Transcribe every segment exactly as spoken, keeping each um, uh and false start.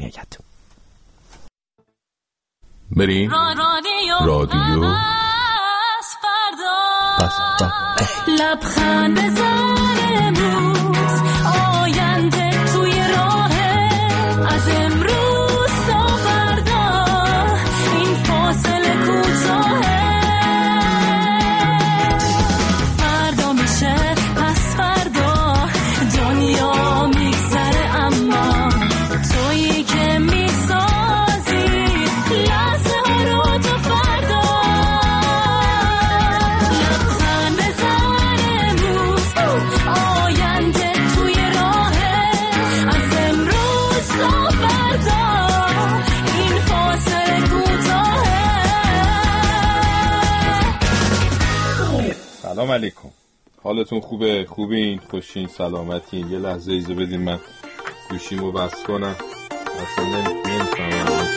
میآید. بریم رادیو لبخند بزن امروز، آینده توی راهه، از امروز تا فردا این فاصله کوتاهه، فردا میشه پس فردا دنیا میگذره، اما تویی که میسازی لحظه ها رو تا فردا. لبخند بزن امروز، آینده توی راهه، از امروز تا فردا این فاصله کوتاهه. سلام علیکم، حالتون خوبه؟ خوبین؟ خوشین؟ سلامتین؟ یه لحظه ایزو بدین من گوشیمو بس کنم، اصلا نمیفهمم.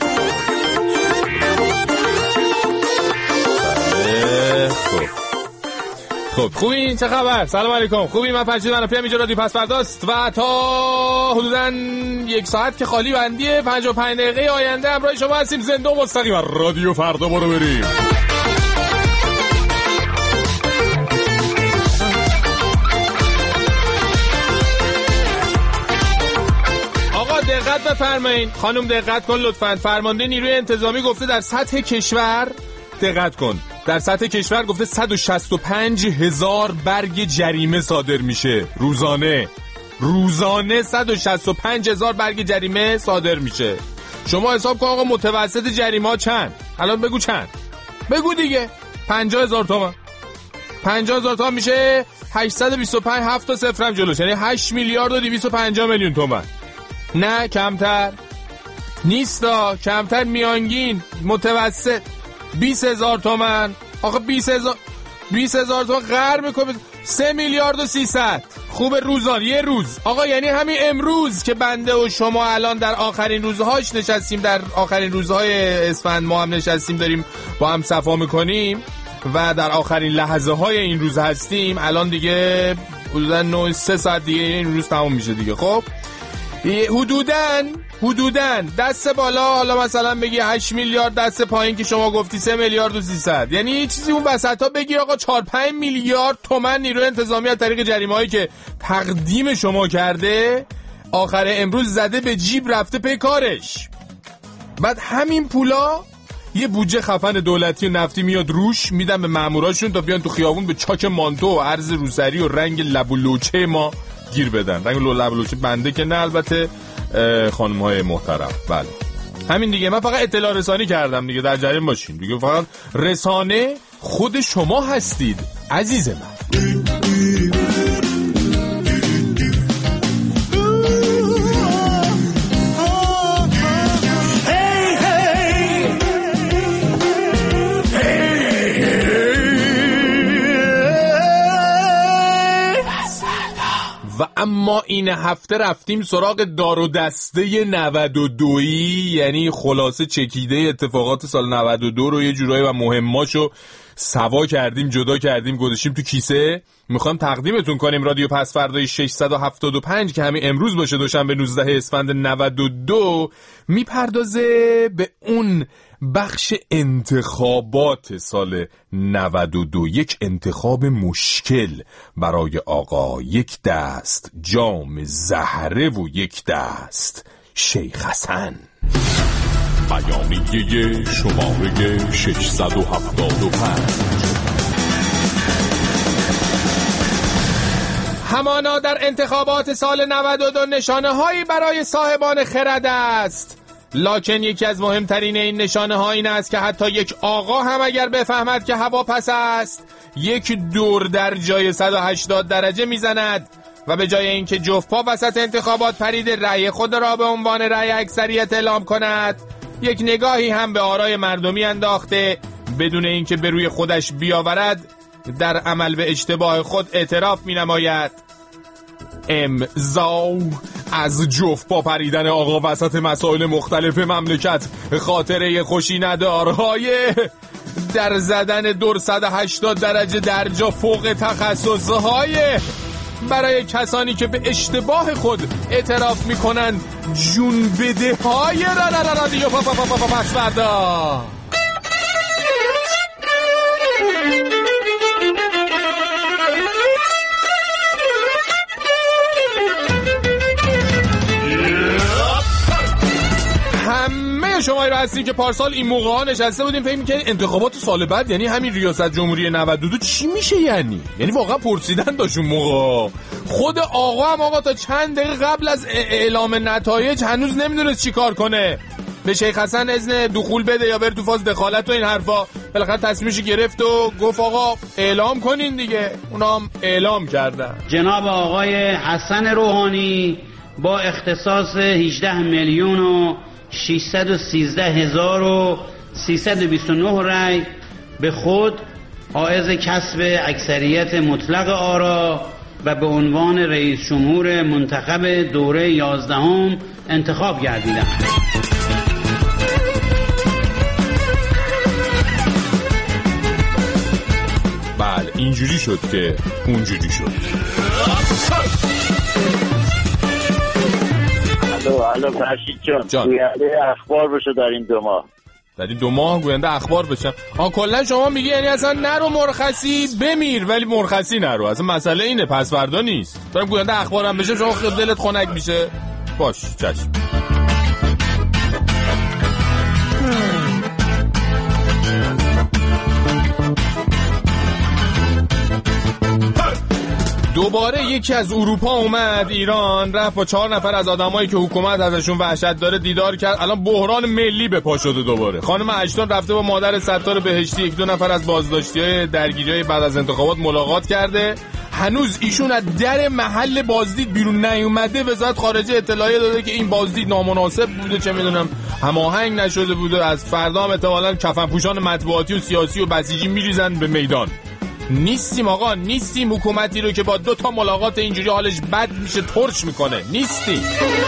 خب خب خوبین؟ چه خبر؟ سلام علیکم، خوبی؟ من پنجشنبه من پیام اینجا رادیو پس فرداست و تا حدوداً یک ساعت که خالی بندیه، پنجاه و پنج دقیقه آینده همراه شما هستیم، زنده و مستقیم رادیو فردا. برو بریم. آقا دقت بفرمایید، خانم دقت کن لطفاً. فرمانده نیروی انتظامی گفته در سطح کشور، دقت کن، در سطح کشور گفته صد و شصت و پنج هزار برگ جریمه صادر میشه روزانه. روزانه صد و شصت و پنج هزار برگ جریمه صادر میشه. شما حساب کن آقا متوسط جریمه ها چند؟ الان بگو چند؟ بگو دیگه. پنجاه هزار تومان. پنجاه هزار تومان میشه هشتصد و بیست و پنج، هفت تا صفرم جلوش، یعنی هشت میلیارد و دویست و پنجاه میلیون تومان. نه کمتر نیستا، کمتر، میانگین متوسط بیست هزار تومان. آخه بیست هزار بیست هزار تومان غر میکنه سه میلیارد و سیصد. خوب روزان یه روز آقا، یعنی همین امروز که بنده و شما الان در آخرین روزهاش نشستیم، در آخرین روزهای اسفند ما هم نشستیم داریم با هم صفا میکنیم و در آخرین لحظه های این روز هستیم. الان دیگه حدودا نه سه ساعت دیگه این روز تمام میشه دیگه. خب حدوداً حدوداً دست بالا حالا مثلا بگی هشت میلیارد، دست پایین که شما گفتی سه میلیارد و سیصد، یعنی یه چیزی اون وسطا بگیر آقا چهار پنج میلیارد تومان نیروی انتظامی از طریق جریمه‌هایی که تقدیم شما کرده آخر امروز زده به جیب رفته پی کارش. بعد همین پولا یه بودجه خفن دولتی و نفتی میاد روش، میدن به ماموراشون تا بیان تو خیابون به چاک مانتو و عرض روسری و رنگ لب و لوچه ما گیر بدن. رنگ لب و لوچه بنده که نه، البته خانم های محترم. بله همین دیگه. من فقط اطلاع رسانی کردم دیگه، در جریان باشین دیگه. فقط رسانه خود شما هستید عزیز من. و اما این هفته رفتیم سراغ دار و دسته نود و دو، یعنی خلاصه چکیده اتفاقات سال نود و دو رو یه جورایی و مهماشو سوا کردیم، جدا کردیم، گذاشتیم تو کیسه. میخوام تقدیمتون کنیم رادیو پس فردای ششصد و هفتاد و پنج که همین امروز باشه، دوشنبه نوزده اسفند نود و دو، میپردازه به اون بخش انتخابات سال نود و دو. یک انتخاب مشکل برای آقا، یک دست جام زهره و یک دست شیخ حسن. بیانیه شماره ششصد و هفتاد و پنج. همانا در انتخابات سال نود و دو نشانه هایی برای صاحبان خرد است، لکن یکی از مهمترین این نشانه ها این است که حتی یک آقا هم اگر بفهمد که هوا پس است، یک دور در جای صد و هشتاد درجه میزند و به جای اینکه جفت پا وسط انتخابات پرید رأی خود را به عنوان رأی اکثریت اعلام کند، یک نگاهی هم به آرای مردمی انداخته بدون اینکه به روی خودش بیاورد در عمل به اشتباه خود اعتراف می نماید. امضا از جفت پا پریدن آقا وسط مسائل مختلف مملکت خاطره خوشی ندارهای در زدن دور صد و هشتاد درجه در جا فوق تخصصهای برای کسانی که به اشتباه خود اعتراف میکنن جون بده های را را را رادیو پس فردا. همه شمایی رو هستین که پارسال این موقع ها نشسته بودیم فکر می‌کنین انتخابات سال بعد یعنی همین ریاست جمهوری نود و دو چی میشه؟ یعنی یعنی واقعا پرسیدن داشت اون موقع. خود آقا هم آقا تا چند دقیقه قبل از اعلام نتایج هنوز نمیدونست چی کار کنه، به شیخ حسن اذن دخول بده یا بره تو فاز دخالت و این حرفا. بالاخره تصمیمش گرفت و گفت آقا اعلام کنین دیگه. اونا هم اعلام کردن. جناب آقای حسن روحانی با اختصاص هجده میلیون و ششصد و سیزده هزار و سیصد و بیست و نه رای به خود حائز کسب اکثریت مطلق آرا و به عنوان رئیس جمهور منتخب دوره یازدهم انتخاب گردیدند. بله اینجوری شد که اونجوری شد. الو الو فرشید جان گوینده اخبار بشه در این دو ماه. در این دو ماه گوینده اخبار بشم؟ آن کلا شما میگی یعنی اصلا نرو مرخصی بمیر ولی مرخصی نرو. اصلا مسئله اینه، پس فردا نیست. برم گوینده اخبارم بشه شما خیلی دلت خنک میشه. باش چشم. دوباره یکی از اروپا اومد ایران، رفت با چهار نفر از آدمایی که حکومت ازشون وحشت داره دیدار کرد. الان بحران ملی به پا شده دوباره. خانم اشتون رفته با مادر ستار بهشتی یک دو نفر از بازداشتی‌های درگیری‌های بعد از انتخابات ملاقات کرده. هنوز ایشون از در محل بازدید بیرون نیومده. وزارت خارجه اطلاعیه داده که این بازدید نامناسب بوده، چه میدونم هماهنگ نشده بوده. از فردا هم احتمالاً کفنپوشان مطبوعاتی و سیاسی و بسیجی میریزن به میدان. نیستیم آقا، نیستیم حکومتی رو که با دو تا ملاقات اینجوری حالش بد میشه ترش میکنه. نیستیم.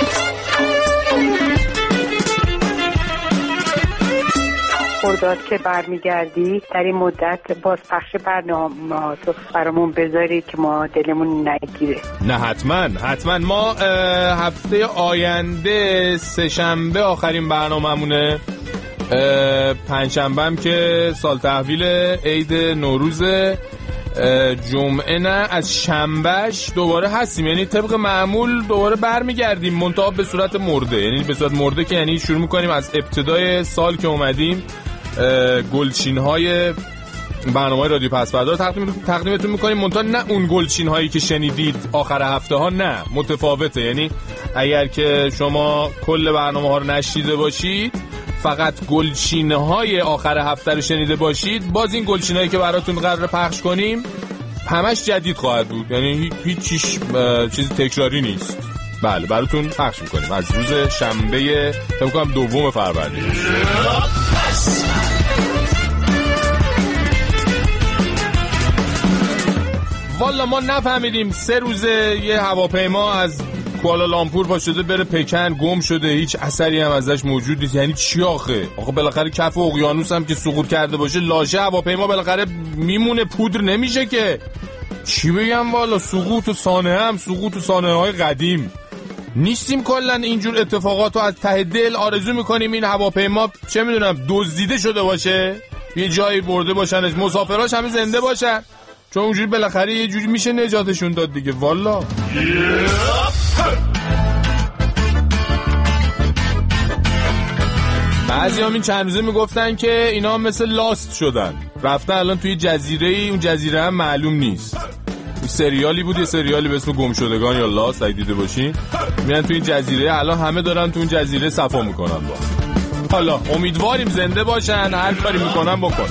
خرداد که برمیگردی در این مدت باز پخش برنامه تو برامون بذاری که ما دلمون نگیره. نه حتما حتما. ما هفته آینده سه شنبه آخرین برنامه‌مونه، پنجشنبه هم که سال تحویل عید نوروز، جمعه نه از شنبهش دوباره هستیم. یعنی طبق معمول دوباره برمیگردیم، منتها به صورت مرده. یعنی به صورت مرده که یعنی شروع میکنیم از ابتدای سال که اومدیم گلچین های برنامه رادیو پس فردا رو تقدیم تقدیمتون میکنیم، منتها نه اون گلچین هایی که شنیدید آخر هفته ها، نه، متفاوته. یعنی اگر که شما کل برنامه ها رو نشنیده باشید، فقط گلچینه های آخر هفته رو شنیده باشید، باز این گلچینه هایی که براتون قراره پخش کنیم همش جدید خواهد بود. یعنی هیچ چیز چیز تکراری نیست. بله براتون پخش میکنیم از روز شنبه فکر کنم دوم فروردین. والا ما نفهمیدیم سه روزه یه هواپیما از کوالالامپور پا شده بره پکن، گم شده، هیچ اثری هم ازش موجود نیست. یعنی چی آخه؟ آخه بالاخره کف اقیانوس هم که سقوط کرده باشه لاشه هواپیما بالاخره میمونه، پودر نمیشه که. چی بگم والا، سقوط و سانحه هم سقوط و سانحه های قدیم. نیستیم کلا اینجور اتفاقات رو از ته دل آرزو میکنیم این هواپیما چه میدونم دزدیده شده باشه، یه جایی برده باشنش، مسافراش همه زنده باشن، چون اونجوری بالاخره یه جوری میشه نجاتشون داد دیگه. والا بعضی هم این چند روزه میگفتن که اینا هم مثل لاست شدن، رفتن الان توی جزیره ای، اون جزیره هم معلوم نیست. سریالی بود، یه سریالی به اسم گمشدگان یا لاست اگه دیده باشین، میان توی این جزیره، الان همه دارن توی این جزیره صفا میکنن. با حالا امیدواریم زنده باشن، هر کاری میکنن بکنن.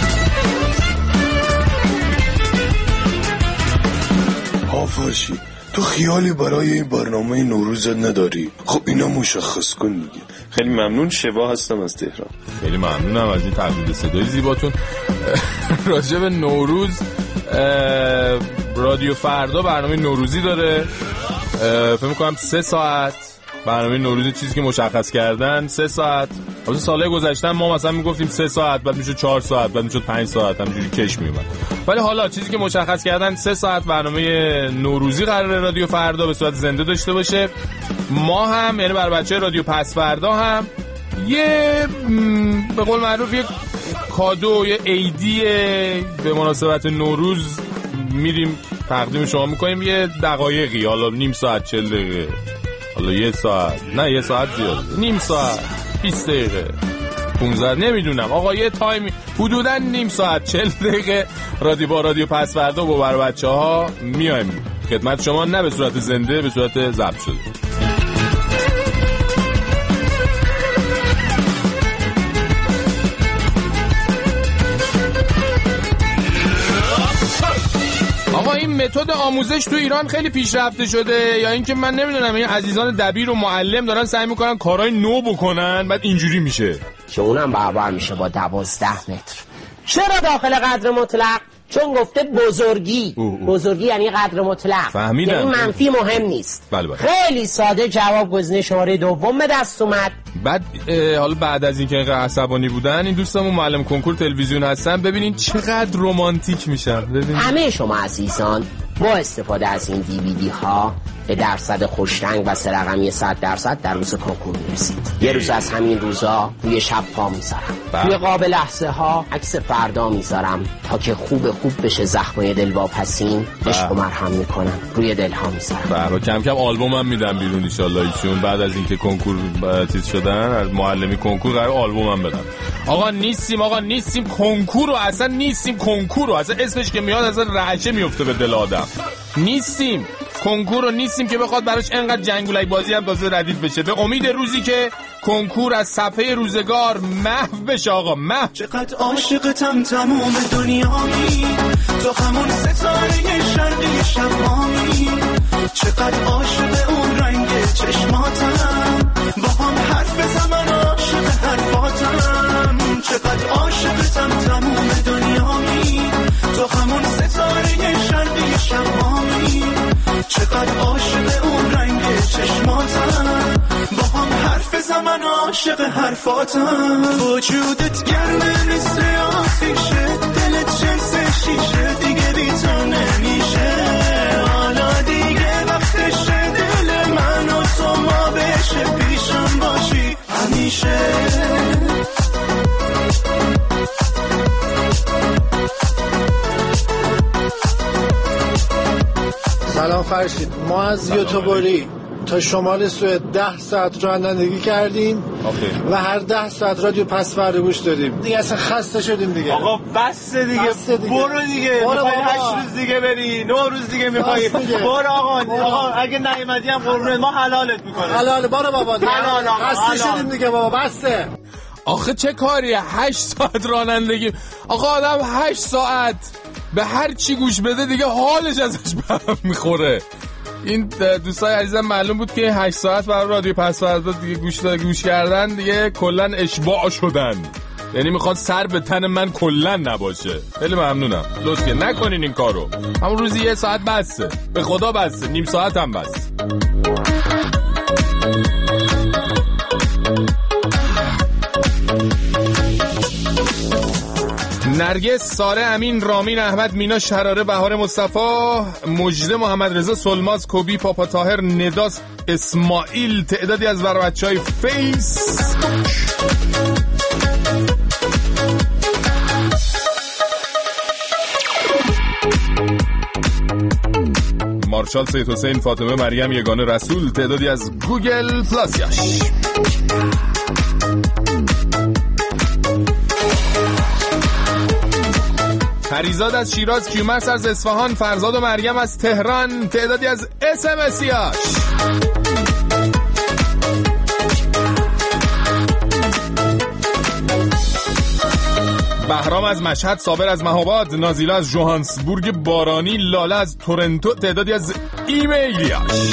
آفرشی تو خیالی برای این برنامه نوروزت نداری؟ خب اینا مشخص کن دیگه. خیلی ممنون، شبا هستم از تهران. خیلی ممنونم از این تقلید صدای زیباتون. راجع به نوروز رادیو فردا برنامه نوروزی داره، فکر می‌کنم سه ساعت برنامه نوروز چیزی که مشخص کردن سه ساعت. واسه سالهای گذشته ما مثلا میگفتیم سه ساعت، بعد میشد چهار ساعت، بعد میشد پنج ساعت، همینجوری کش میومد. ولی حالا چیزی که مشخص کردن سه ساعت برنامه نوروزی قرار رادیو فردا به صورت زنده داشته باشه. ما هم یعنی بر بچه رادیو پس فردا هم یه به قول معروف یک کادو، یه عیدی به مناسبت نوروز میریم تقدیم شما میکنیم. یه دقایقی، حالا نیم ساعت، چهل دقیقه، حالا یه ساعت، نه یه ساعت زیاده، نیم ساعت، بیست دقیقه، پونزده، نمیدونم آقا، یه تایمی حدودا نیم ساعت، چهل دقیقه رادیو با رادیو پس فردا با بر بچه ها میایم خدمت شما، نه به صورت زنده، به صورت ضبط شده. آقا این متد آموزش تو ایران خیلی پیشرفته شده یا اینکه من نمیدونم این عزیزان دبیر و معلم دارن سعی میکنن کارهای نو بکنن بعد اینجوری میشه که اونم برابر میشه با دوازده متر. چرا داخل قدر مطلق؟ چون گفته بزرگی. او او. بزرگی یعنی قدر مطلق، فهمیدم. یعنی منفی مهم نیست. بله بله. خیلی ساده جواب گزینه شماره دوم به دست اومد. بعد حالا بعد از اینکه اینقدر عصبانی بودن این دوستمون معلم کنکور تلویزیون هستن، ببینین چقدر رمانتیک میشن. ببینین همه شما عزیزان با استفاده از این دیویدی ها به درصد خوشرنگ و سه رقمی صد درصد در روز کنکور میرسید. یه روز از همین روزا روی شب پا میذارم، روی قاب لحظه ها عکس فردا میذارم تا که خوب خوب بشه زخمای دلواپسین، عشق و مرهم میکنم روی دل ها میذارم. بله کم کم آلبوم هم میدم بیرون ان شاء الله ایشون بعد از اینکه کنکور چیز شدن، از معلمی کنکور قرار آلبوم هم بدم. آقا نیستیم، آقا نیستیم کنکور رو، اصلا نیستیم کنکور رو، اصلا اسمش که میاد اصلا رعشه میفته به دل آدم. نیستیم کنکور رو، نیستیم که بخواد براش انقدر جنگولای بازی هم تازه ردیف بشه. به امید روزی که کنکور از صفحه روزگار محو بشه. آقا محو. چقدر عاشقتم تمام دنیایی، تو همون ستاره شرقی شمامی، چقدر عاشق اون رنگ چشماتم، با هم حرف بزنم عاشق حرفاتم، چقدر عاشقتم تمام دنیایی، تو همون ستاره شرقی شمامی، چقدر عاشق اون رنگ چشماتم، با هم حرف بزنم عاشق حرفاتم، وجودت گرمه مثل آتیشه، دلت چه شیشه، دیگه بی تو نمیشه، حالا دیگه وقتشه دل من و تو ما بشه، پیشم باشی همیشه. سلام فرشید، ما از یوتوبوری تا شمال سوئد ده ساعت رانندگی کردیم و هر ده ساعت رادیو پس فردا گوش دادیم. دیگه اصلا خسته شدیم دیگه. آقا بس دیگه, بس دیگه. برو دیگه، میخوای هشت روز دیگه بری، نه روز دیگه میخوای، برو آقا. آقا اگه نیومدی هم قربونت ما حلالت میکنیم. حلاله برو بابا دیگه. حلال آقا، خسته شدیم دیگه بابا، بسه. آخه چه کاریه هشت ساعت رانندگی؟ آقا آدم هشت ساعت به هر چی گوش بده دیگه حالش ازش برم میخوره. این دوستای عزیزم معلوم بود که هشت ساعت برای رادیو پس فردا دیگه گوش گوش کردن دیگه کلا اشباع شدن، یعنی میخواد سر به تن من کلا نباشه. خیلی ممنونم، لطف که نکنین این کارو. همون روزی یه ساعت بسه، به خدا بسه، نیم ساعت هم بس. نرگس، ساره، امین، رامین، احمد، مینا، شراره، بهار مصطفی، مجده، محمد رضا، سلماز، کوبی، پاپا طاهر، نداس، اسماعیل، تعدادی از بچه‌های فیس. مارشال، سید حسین، فاطمه، مریم، یگانه، رسول، تعدادی از گوگل پلاسیاش. پریزاد از شیراز، کیومرث از اصفهان، فرزاد و مریم از تهران، تعدادی از اس ام اسیاش. بهرام از مشهد، صابر از مهاباد، نازیلا از جوهانسبورگ بارانی، لاله از تورنتو، تعدادی از ایمیلیاش.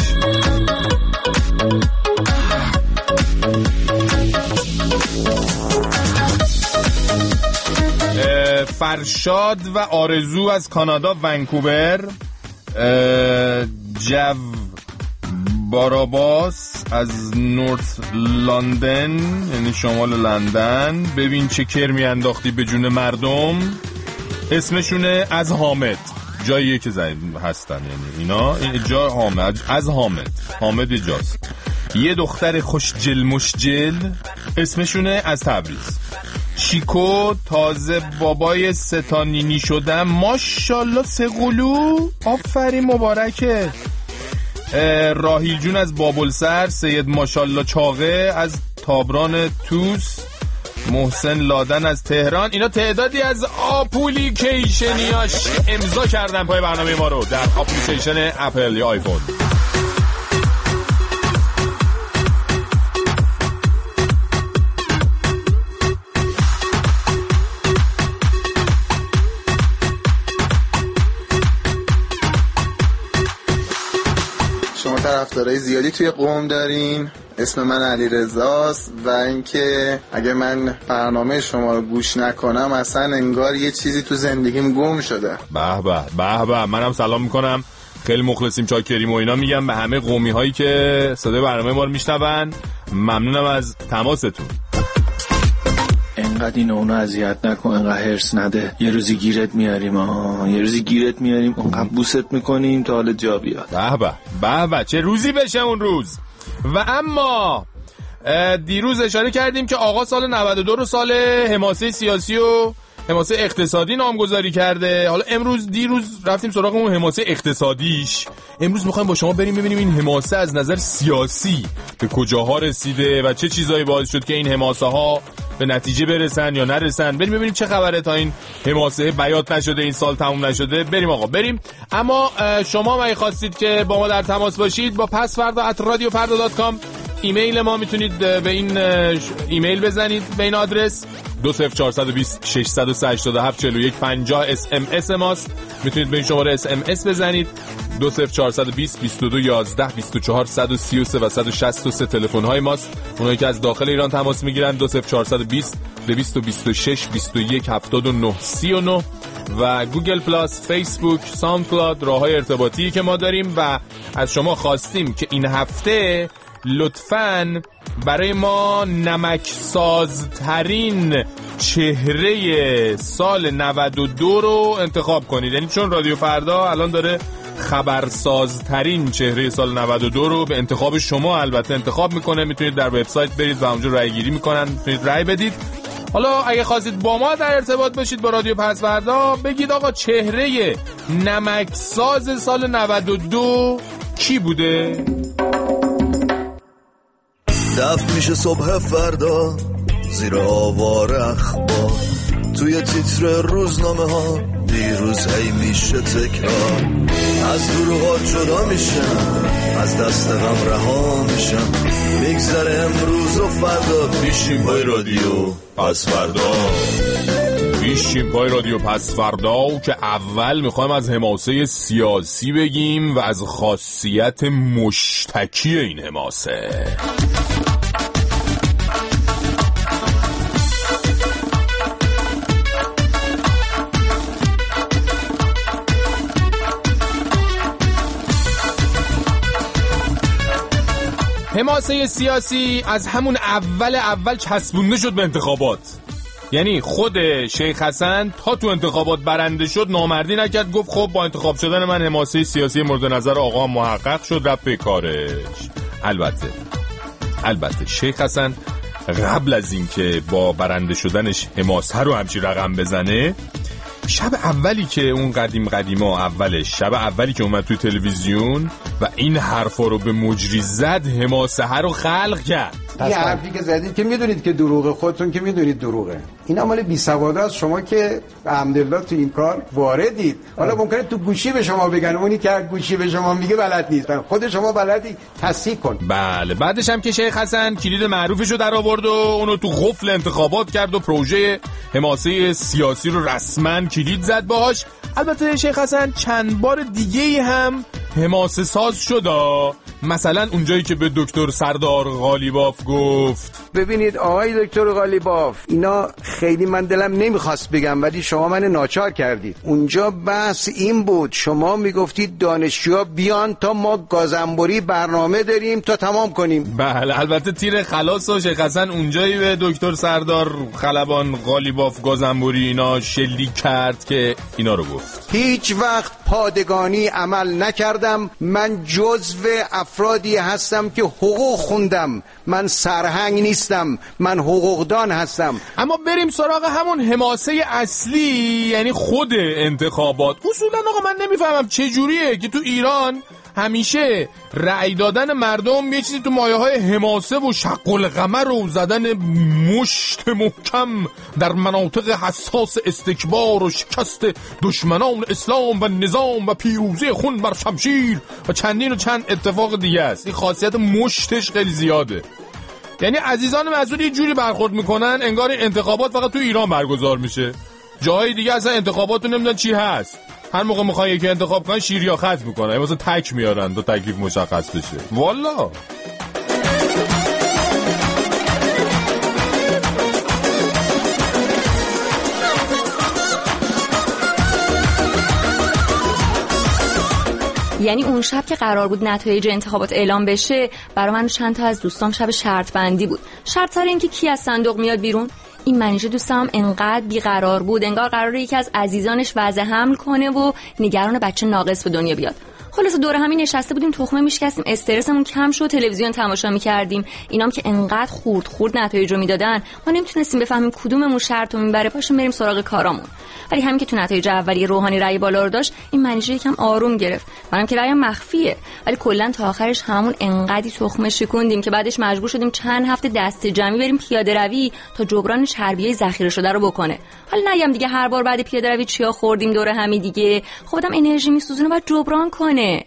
فرشاد و آرزو از کانادا، ونکوور، جو باراباس از نورت لندن، یعنی شمال لندن. ببین چه کرمی انداختی به جون مردم. اسمشونه از حامد، جاییه که زنی هستن، یعنی اینا این جا حامد، از حامد. حامد جاست. یه دختر خوش جل مشجل، اسمشونه از تبریز. چیکو تازه بابای ستانینی شدم، ماشالله سه قلو، آفرین مبارکه. راهیل جون از بابلسر. سید ماشالله چاقه از تابران توس. محسن لادن از تهران. اینا تعدادی از اپلیکیشنیاش امضا کردن پای برنامه ما رو در اپلیکیشن اپل یا آیفون. طرفدارای زیادی توی قم دارین. اسم من علی رضاست و اینکه اگه من برنامه شما رو گوش نکنم اصلا انگار یه چیزی تو زندگیم گم شده. به به به به. منم سلام میکنم، خیلی مخلصیم، چاکریم و اینا میگم به همه قمی هایی که صدای برنامه ما رو میشنون. ممنونم از تماستون. انقدر اینو اونو اذیت نکن، انقدر هرس نده. یه روزی گیرت میاریم، آه یه روزی گیرت میاریم، اونقدر بوست میکنیم تا حال جا بیاد. به به به به، چه روزی بشه اون روز. و اما دیروز اشاره کردیم که آقا سال نود و دو رو سال حماسه سیاسی و حماسه اقتصادی نامگذاری کرده. حالا امروز دیروز رفتیم سراغ اون حماسه اقتصادیش. امروز میخوایم با شما بریم ببینیم این حماسه از نظر سیاسی به کجاها رسیده و چه چیزایی باعث شد که این حماسه ها به نتیجه برسن یا نرسن. بریم ببینیم چه خبره تا این حماسه بیات نشده، این سال تموم نشده. بریم آقا بریم. اما شما اگه خواستید که با ما در تماس باشید با پسفردا ات رادیو فردا دات کام ایمیل ما میتونید به این ایمیل بزنید به این آدرس دو صفر چهار دو صفر شش هشت هفت چهار یک پنجاه. اس ام اس ماست، میتونید به این شماره اس ام اس بزنید دو صفر چهار دو صفر بیست و دو یازده بیست و چهار صد و سی و سه و صد و شصت و سه تلفن های ماست. اونایی که از داخل ایران تماس میگیرن دو صفر چهار دو صفر دویست و بیست و شش بیست و یک هفتاد و نه سی و نه و گوگل پلاس، فیسبوک، ساوند کلاود راههای ارتباطی که ما داریم. و از شما خواستیم که این هفته لطفاً برای ما نمکسازترین چهره سال نود و دو رو انتخاب کنید. یعنی چون رادیو فردا الان داره خبرسازترین چهره سال نود و دو رو به انتخاب شما البته انتخاب میکنه. میتونید در وبسایت برید و اونجا رای گیری میکنن، میتونید رای بدید. حالا اگه خواستید با ما در ارتباط باشید با رادیو پسوردا، بگید آقا چهره نمکساز سال نود و دو کی بوده؟ دفت میشه صبح فردا زیر آوار اخبار، توی تیتر روزنامه ها دیروز هی میشه تکرار. از دروغات جدا میشم، از دست غم رها میشم، میگذره امروز و فردا پیشیم پای رادیو پس فردا. پیشیم پای رادیو پس فردا که اول میخوایم از حماسه سیاسی بگیم و از خاصیت مشتکی این حماسه. حماسه سیاسی از همون اول اول چسبونده شد به انتخابات. یعنی خود شیخ حسن تا تو انتخابات برنده شد نامردی نکرد، گفت خب با انتخاب شدن من حماسه سیاسی مورد نظر آقا محقق شد، رفت به کارش. البته البته شیخ حسن قبل از این که با برنده شدنش حماسه رو همچی رقم بزنه، شب اولی که اون قدیم قدیما اولش شب اولی که اومد توی تلویزیون و این حرفا رو به مجری زد، حماسه رو خلق کرد. این حرفی که زدید که میدونید که دروغه، خودتون که میدونید دروغه. این عمل بی سواده است. شما که الحمدلله تو این کار واردید. حالا ممکنه تو گوشی به شما بگن، اونی که گوشی به شما میگه بلد نیست، خود شما بلدی، تصحیح کن. بله. بعدش هم که شیخ حسن کلید معروفش رو در آورد و اونو تو قفل انتخابات کرد و پروژه حماسه سیاسی رو رسما کلید زد باهاش. البته شیخ حسن چند بار دیگه هم حماسه ساز شد، مثلا اونجایی که به دکتر سردار قالیباف گفت ببینید آقای دکتر قالیباف، اینا خیلی من دلم نمیخواست بگم ولی شما من ناچار کردید. اونجا بحث این بود شما میگفتید دانشجوها بیان تا ما گازنبوری برنامه داریم تا تمام کنیم. بله البته تیر خلاص و شیخ حسن اونجایی به دکتر سردار خلبان قالیباف گازنبوری اینا شلیک کرد که اینا رو گفت. هیچ وقت پادگانی عمل نکردم. من جزو افرادی هستم که حقوق خوندم. من سرهنگ نیستم، من حقوقدان هستم. اما بریم سراغ همون حماسه اصلی، یعنی خود انتخابات. اصولا آقا من نمیفهمم چه جوریه که تو ایران همیشه رأی دادن مردم یه چیزی تو مایه های حماسه و شق القمر و زدن مشت محکم در مناطق حساس استکبار و شکست دشمنان اسلام و نظام و پیروزی خون بر شمشیر و چندین و چند اتفاق دیگه است. این خاصیت مشتش خیلی زیاده. یعنی عزیزان مسئول یه جوری برخورد میکنن انگار انتخابات فقط تو ایران برگزار میشه، جاهای دیگه اصلا انتخابات رو نمیدونن چی هست. هر موقع میخوان یکی انتخاب کنن شیر یا خط میکنن، مثلا تک میارن تا تکلیف مشخص بشه. والا یعنی اون شب که قرار بود نتایج انتخابات اعلام بشه، برای من چند تا از دوستام شب شرط بندی بود. شرط سر این که کی از صندوق میاد بیرون. این منیژه دوستم انقدر بیقرار بود انگار قراره یکی از عزیزانش وضع حمل کنه و نگران بچه ناقص به دنیا بیاد. خلاص دور همین نشسته بودیم تخمه میشکستیم، استرسمون کم شد، تلویزیون تماشا میکردیم. اینام که انقدر خورد خورد نتایج رو میدادن ما نمیتونستیم بفهمیم کدوممون شرط رو میبره. پاشیم بریم سراغ کارامون. ولی همین که تو نتایج اولیه روحانی رأی بالا رو داشت، این منیژه یکم آروم گرفت. منم که رأیم مخفیه، ولی کلا تا آخرش همون انقدی تخمه شکوندیم که بعدش مجبور شدیم چند هفته دست جمعی بریم پیاده روی تا جبران چربیای ذخیره شده رو بکنه. حالا نگم دیگه هر بار بعد پیاده روی چیا خوردیم دور همی دیگه. خودم انرژی میسوزونه بعد جبران کنه.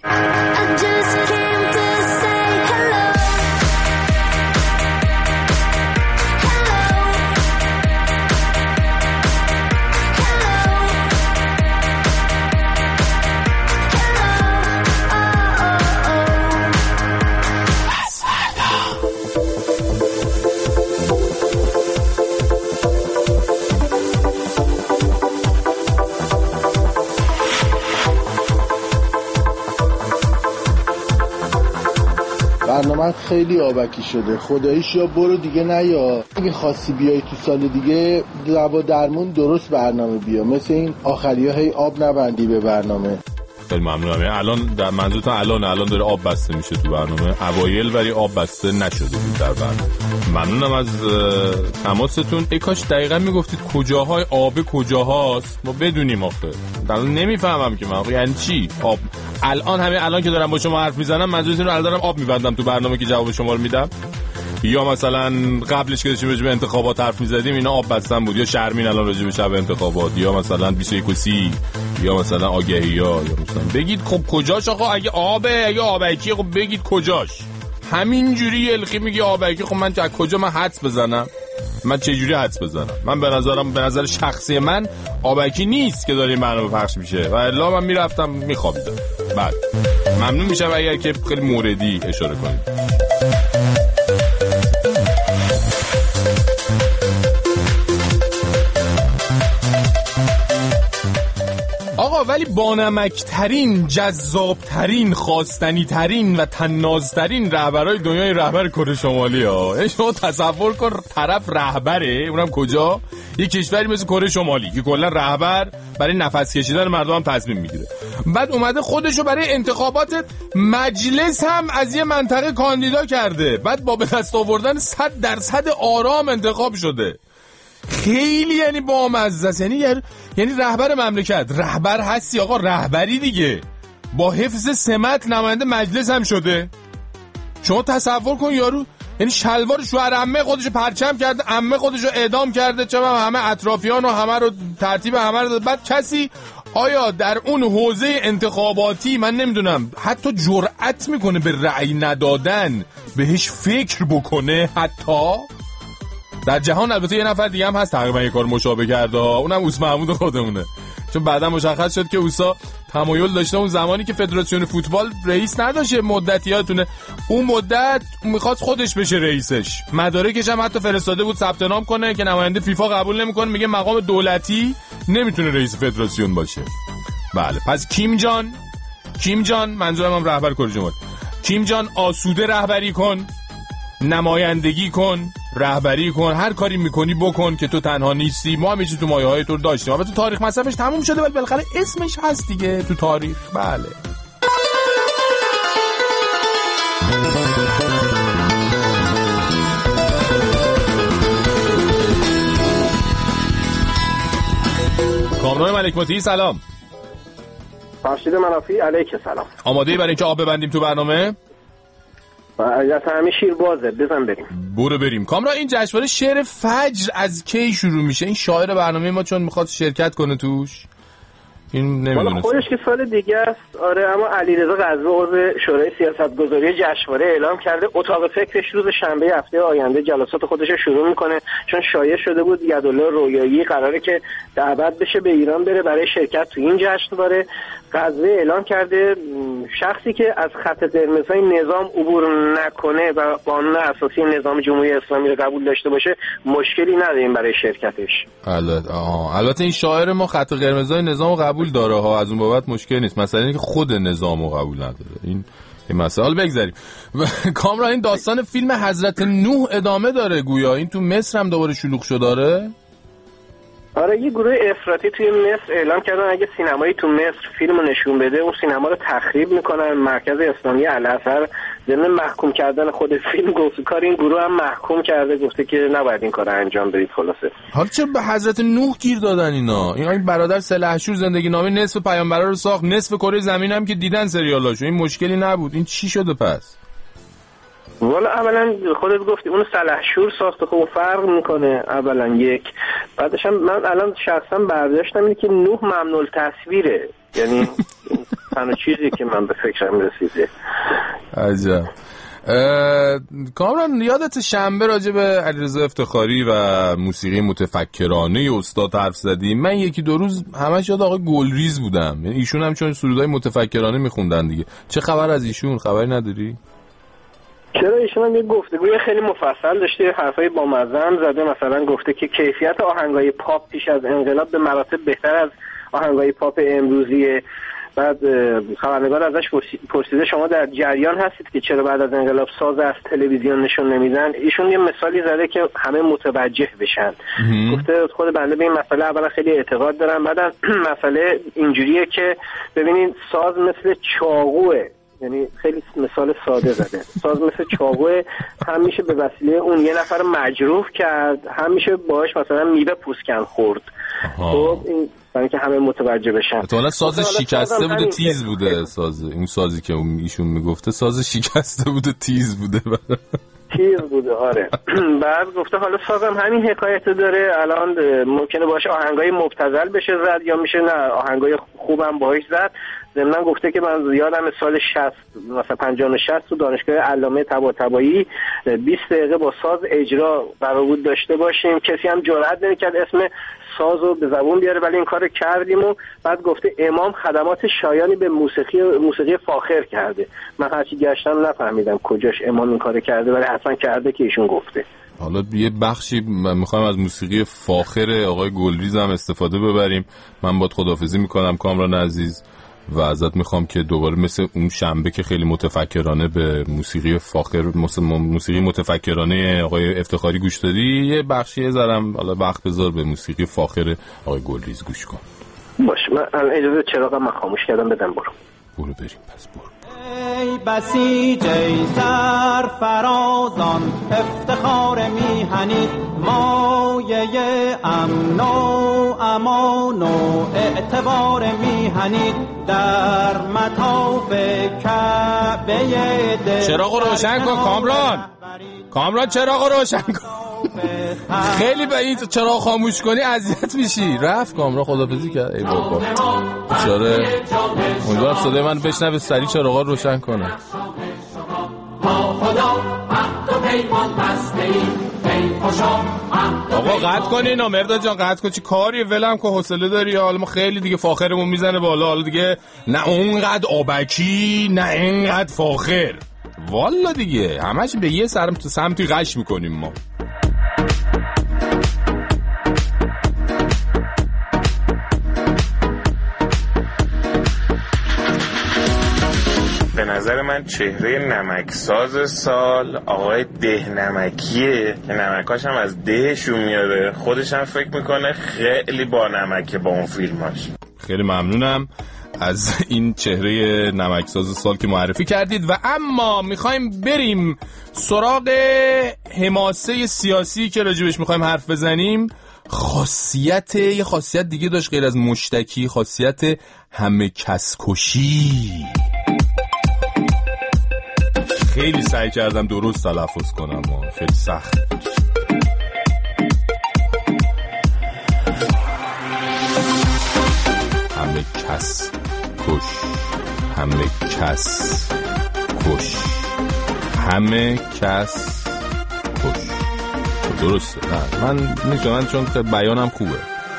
برنامه خیلی آبکی شده، خداییش یا برو دیگه نیا. اگه خاصی بیای تو سال دیگه دوا درمون درست برنامه بیا، مثل این آخری‌ها هی آب نبندی به برنامه. خیلی ممنونم. الان در منظورتون الان الان داره آب بسته میشه تو برنامه، اوایل ولی آب بسته نشده بود در برنامه. ممنونم از تماستون. ای کاش دقیقاً میگفتید کجاهای آب کجاهاست ما بدونیم. آخه الان نمیفهمم که من یعنی چی آب. الان همین الان که دارم با شما حرف میزنم منظورتون رو الان دارم آب میبندم تو برنامه که جواب شما رو میدم، یا مثلا قبلش که داشتیم راجع به انتخابات حرف میزدیم اینا آب بستن بود، یا شرمین الان راجع به شب انتخابات، یا مثلا بیست و یک و سی، یا مثلا آگهی، یا مثلا بگید خب کجاش آقا. اگه آبه اگه آبکی خب بگید کجاش. همینجوری الخی میگی آبکی، خب من از کجا من حدس بزنم؟ من چه جوری حدس بزنم؟ من به نظرم به نظر شخصی من آبکی نیست که داره این برنامه پخش میشه و الا من میرفتم میخوابیدم. بعد ممنون میشم اگر که خیلی موردی اشاره کنید. آقا ولی بانمکترین، جذابترین، خواستنیترین و تنازترین رهبرای دنیای رهبر کره شمالی ها. شما تصور کن طرف رهبره، اونم کجا؟ یه کشوری مثل کره شمالی که کلا رهبر برای نفس کشیدن مردم هم تصمیم میگیره. بعد اومده خودشو برای انتخابات مجلس هم از یه منطقه کاندیدا کرده، بعد با به دست آوردن صد درصد آرام انتخاب شده. خیلی یعنی بامزه است. یعنی یعنی رهبر مملکت، رهبر هستی آقا، رهبری دیگه، با حفظ سمت نماینده مجلس هم شده. شما تصور کن یارو یعنی شلوار شوهر عمه خودشو پرچم کرده، عمه خودشو اعدام کرده، چه همه اطرافیان و همه رو ترتیب همه رو داد. بعد کسی آیا در اون حوزه انتخاباتی من نمیدونم حتی جرأت میکنه به رأی ندادن بهش فکر بکنه؟ حتی در جهان البته یه نفر دیگه هم هست تقریبا یه کار مشابه کرده، اونم اوس محمود خودمونه، چون بعدا مشخص شد که اوسا تمایل داشته اون زمانی که فدراسیون فوتبال رئیس نداشته، مدتی یادتونه اون مدت میخواست خودش بشه رئیسش، مدارکش هم حتی فرستاده بود ثبت نام کنه که نماینده فیفا قبول نمیکنه، میگه مقام دولتی نمیتونه رئیس فدراسیون باشه. بله پس کیم جان، کیم جان منظورم هم رهبر کره جمهوری، کیم جان آسوده رهبری کن، نمایندگی کن، رهبری کن، هر کاری میکنی بکن که تو تنها نیستی، ما هم تو مایه های تو رو داشتیم. البته تاریخ مصرفش تموم شده ولی بالاخره اسمش هست دیگه تو تاریخ. بله کامران ملک مطیعی سلام. فرشید منافی علیک سلام. آماده ای برای اینکه آب ببندیم تو برنامه؟ از همه شیر بازه، بزن بریم. برو بریم. کامران این جشنواره شعر فجر از کی شروع میشه؟ این شاعر برنامه ما چون میخواد شرکت کنه توش این نمیدونه خودش که سال دیگه است. آره اما علیرضا قزوی عضو شورای سیاستگذاری جشنواره اعلام کرده اتاق فکرش روز شنبه هفته آینده جلسات خودش رو شروع میکنه، چون شایع شده بود یدالله رویایی قراره که دعوت بشه به ایران بره برای شرکت تو این جشنواره. قزوی اعلام کرده شخصی که از خط قرمزهای نظام عبور نکنه و قانون اساسی نظام جمهوری اسلامی رو قبول داشته باشه مشکلی نداریم برای شرکتش. البته آها البته این شاعر ما خط قرمزهای نظام قبول داره ها، از اون بابت مشکل نیست. مثلا اینکه خود نظامو قبول نداره این این مسائل بگذاریم. کامران این داستان فیلم حضرت نوح ادامه داره گویا این تو مصر هم دوباره شلوغ شده داره. آره یه گروه افراطی توی مصر اعلام کردن اگه سینمایی تو مصر فیلمو نشون بده اون سینما رو تخریب میکنن. مرکز اسلامی الازهر ضمن محکوم کردن خود فیلم گفت کار این گروه هم محکوم کرده، گفته که نباید این کارو انجام بدید. خلاصه حالا چرا به حضرت نوح گیر دادن اینا؟ این برادر سلحشور زندگی نامه نصف پیامبرا رو ساخت، نصف کره زمین هم که دیدن سریالاشو، این مشکلی نبود. این چی شده پس؟ والا اولا خودت گفتی اون سلحشور ساخته، خب فرق میکنه اولا یک، بعدش هم من الان شخصا برداشتم اینه که نوح ممنوع التصویره، یعنی تنها چیزی که من به فکرم رسیده. عجب. کامران یادت شنبه راجع به علیرضا افتخاری و موسیقی متفکرانه استاد حرف زدیم؟ من یکی دو روز همش یاد آقای گلریز بودم، یعنی ایشون هم چون سرودای متفکرانه میخوندن دیگه. چه خبر از ایشون؟ خبری نداری؟ چرا ایشون هم یه گفتگوی خیلی مفصل داشته، حرفای بامزه هم زده. مثلا گفته که کیفیت آهنگای پاپ پیش از انقلاب به مراتب بهتر از آهنگای پاپ امروزیه. بعد خبرنگار ازش پرسیده شما در جریان هستید که چرا بعد از انقلاب ساز از تلویزیون نشون نمیدن؟ ایشون یه مثالی زده که همه متوجه بشن. گفته خود بنده به این مسئله اولا خیلی اعتقاد دارم، بعدم مسئله اینجوریه که ببینید ساز مثل چاقوه، یعنی خیلی مثال ساده زده. ساز مثل چاقوه، هم میشه به وسیله اون یه نفر مجروح کرد، هم میشه باهاش مثلا میوه پوسکن خورد. خب این برای که همه متوجه بشن. تو ساز شکسته بوده تیز بوده، ساز این سازی که ایشون میگفته ساز شکسته بوده تیز بوده. تیز بوده آره. بعد گفته حالا سازم همین حکایت داره، الان ممکنه باشه آهنگای مبتذل بشه زد یا میشه نه آهنگای خوبم باهاش زد. ضمن گفته که من یادم سال شصت مثلا پنجاه و شصت تو دانشگاه علامه طباطبایی بیست دقیقه با ساز اجرا قرار بود داشته باشیم، کسی هم جرئت نمی‌کرد اسم سازو به زبون بیاره ولی این کارو کردیم. و بعد گفته امام خدمات شایانی به موسیقی موسیقی فاخر کرده. من هرچی گشتم نفهمیدم کجاش امام این کارو کرده ولی حتما کرده که ایشون گفته. حالا یه بخشی میخوایم از موسیقی فاخر آقای گلریز هم استفاده ببریم. من باید خداحافظی میکنم کامران عزیز و ازت میخوام که دوباره مثل اون شنبه که خیلی متفکرانه به موسیقی فاخر موسیقی متفکرانه آقای افتخاری گوش دادی، یه بخشی یه ذرم حالا وقت بذار به موسیقی فاخر آقای گلریز گوش کن. باش من اجازه چراغم من خاموش کردم بدم برو. برو بریم پس برو. ای بسیج ای سرفرازان افتخار میهنید مایه امن و امان و اعتبار میهنید در مطاف کعبه دل. چراغو روشن کن کامران، کامران چراغو روشن کن. خیلی به این چراغ خاموش کنی اذیت میشی. رفت کامران خدافظی کرد. ای بابا بیچاره، امیدوارم صدای من بشنوه سریع چراغا رو روشن کنه. با خدا عهد و پیمان بسته‌ایم آقا قطع کنین مرداد جان، قطع کن. چی کاریه؟ ولم که حوصله داری؟ حالا ما خیلی دیگه فاخرمون میزنه بالا، حالا دیگه نه اونقدر آبکی نه اینقدر فاخر. والا دیگه همش به یه سرم تو سمتی غش میکنیم ما. به نظر من چهره نمکساز سال آقای ده نمکیه که نمکاش هم از دهشون میاره، خودش هم فکر میکنه خیلی با نمکه با اون فیلماش. خیلی ممنونم از این چهره نمکساز سال که معرفی کردید. و اما میخوایم بریم سراغ حماسه سیاسی که راجبش میخوایم حرف بزنیم. خاصیت یه خاصیت دیگه داشت غیر از مشتکی، خاصیت همه کس کشی. خیلی سعی کردم درست تلفظ کنم و خیلی سخت. همه کس کش، همه کس کش، همه کس کش. درسته؟ نه من میتونم چون بیانم خوبه.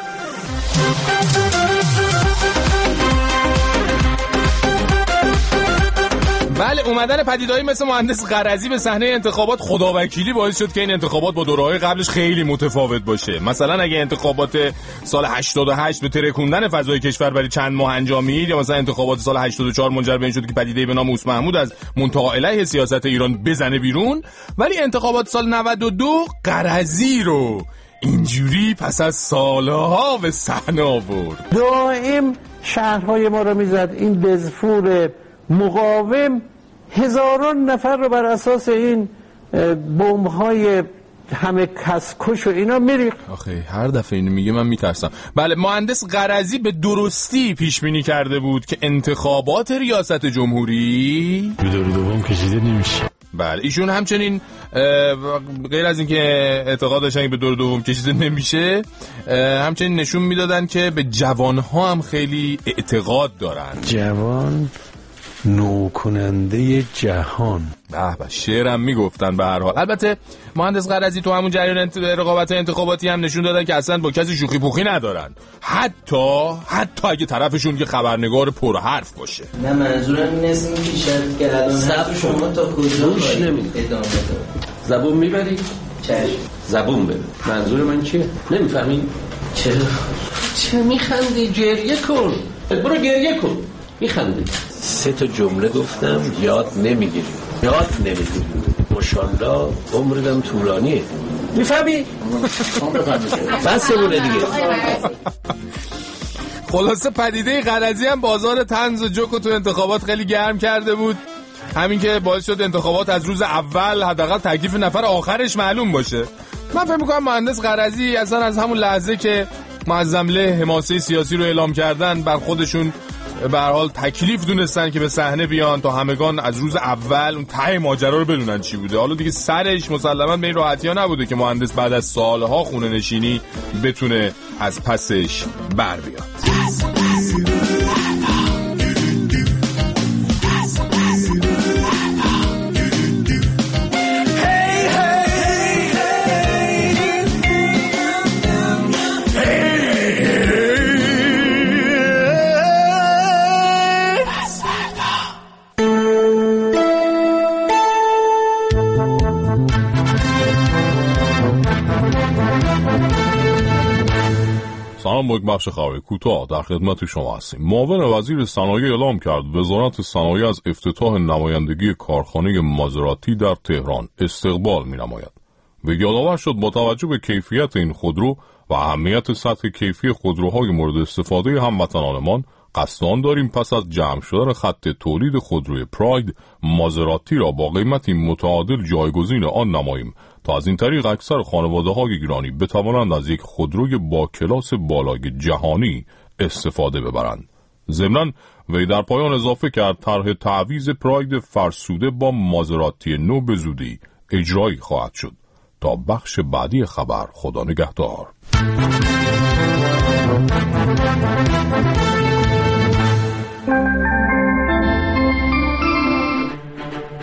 بله، اومدن پدیده‌ای مثل مهندس قرضی به صحنه انتخابات خداوکیلی باعث شد که این انتخابات با دوره‌های قبلش خیلی متفاوت باشه. مثلا اگه انتخابات سال هشتاد و هشت به ترکوندن فضای کشور برای چند ماه انجامید، یا مثلا انتخابات سال هشتاد و چهار منجر به این شد که پدیده‌ای به نام اوس محمود از منطقه علیه سیاست ایران بزنه بیرون، ولی انتخابات سال نود و دو قرضی رو اینجوری پس از سالها به صحنه آورد. دائم شهرهای ما رو میزد. این دزفور مقاوم هزاران نفر رو بر اساس این بمب‌های همه کس کش و اینا میریخت. آخه هر دفعه اینو میگه من میترسم. بله، مهندس قرضی به درستی پیش بینی کرده بود که انتخابات ریاست جمهوری به دور دوم کشیده نمیشه. بله، ایشون همچنین غیر از اینکه اعتقاد داشتن که به دور دوم کشیده نمیشه، همچنین نشون میدادن که به جوانها هم خیلی اعتقاد دارن. جوان نوکننده جهان. به به، شعرم میگفتن. به هر حال البته مهندس قرضی تو همون جریان انت... رقابت انتخاباتی هم نشون دادن که اصلا با کسی شوخی پوخی ندارن، حتی حتی اگه طرفشون که خبرنگار پر حرف باشه. نه منظورم این است که شاید که الان شما تا کجا نمیدید ادامه داره. زبون میبری؟ چشم. زبون ببر. منظور من چیه؟ نمیفهمی؟ چرا؟ چه میخندی؟ گریه کن. برو گریه کن. میخندی. سه تا جمله گفتم یاد نمیگیری. یاد نمیگیری. ماشاءالله عمرم طولانیه. میفهمی؟ بس بونه دیگه. خلاصه پدیده قرضی هم بازار طنز و جوک تو انتخابات خیلی گرم کرده بود، همین که باعث شد انتخابات از روز اول حداقل تکلیف نفر آخرش معلوم باشه. من فکر می‌کنم مهندس قرضی اصلا از همون لحظه که معظمله حماسه سیاسی رو اعلام کردن بر خودشون به هر حال تکلیف دونستن که به صحنه بیان تا همگان از روز اول اون ته ماجرا رو بدونن چی بوده. حالا دیگه سرش مسلماً به این راحتی‌ها نبوده که مهندس بعد از سالها خونه نشینی بتونه از پسش بر بیاد. سلام، یک بخش خبری کوتاه در خدمت شما هستیم. معاون وزیر صنایع اعلام کرد وزارت صنایع از افتتاح نمایندگی کارخانه مازراتی در تهران استقبال می‌نماید. و یادآور شد با توجه به کیفیت این خودرو و اهمیت سطح کیفی خودروهای مورد استفاده هموطنانمان، قصد آن داریم پس از جمع شدن خط تولید خودروی پراید مازراتی را با قیمتی متعادل جایگزین آن نماییم تا از این طریق اکثر خانواده‌های ایرانی بتوانند از یک خودروی با کلاس بالای جهانی استفاده ببرند. ضمناً وی در پایان اضافه کرد طرح تعویض پراید فرسوده با مازراتی نو به زودی اجرایی خواهد شد. تا بخش بعدی خبر، خدا نگهدار.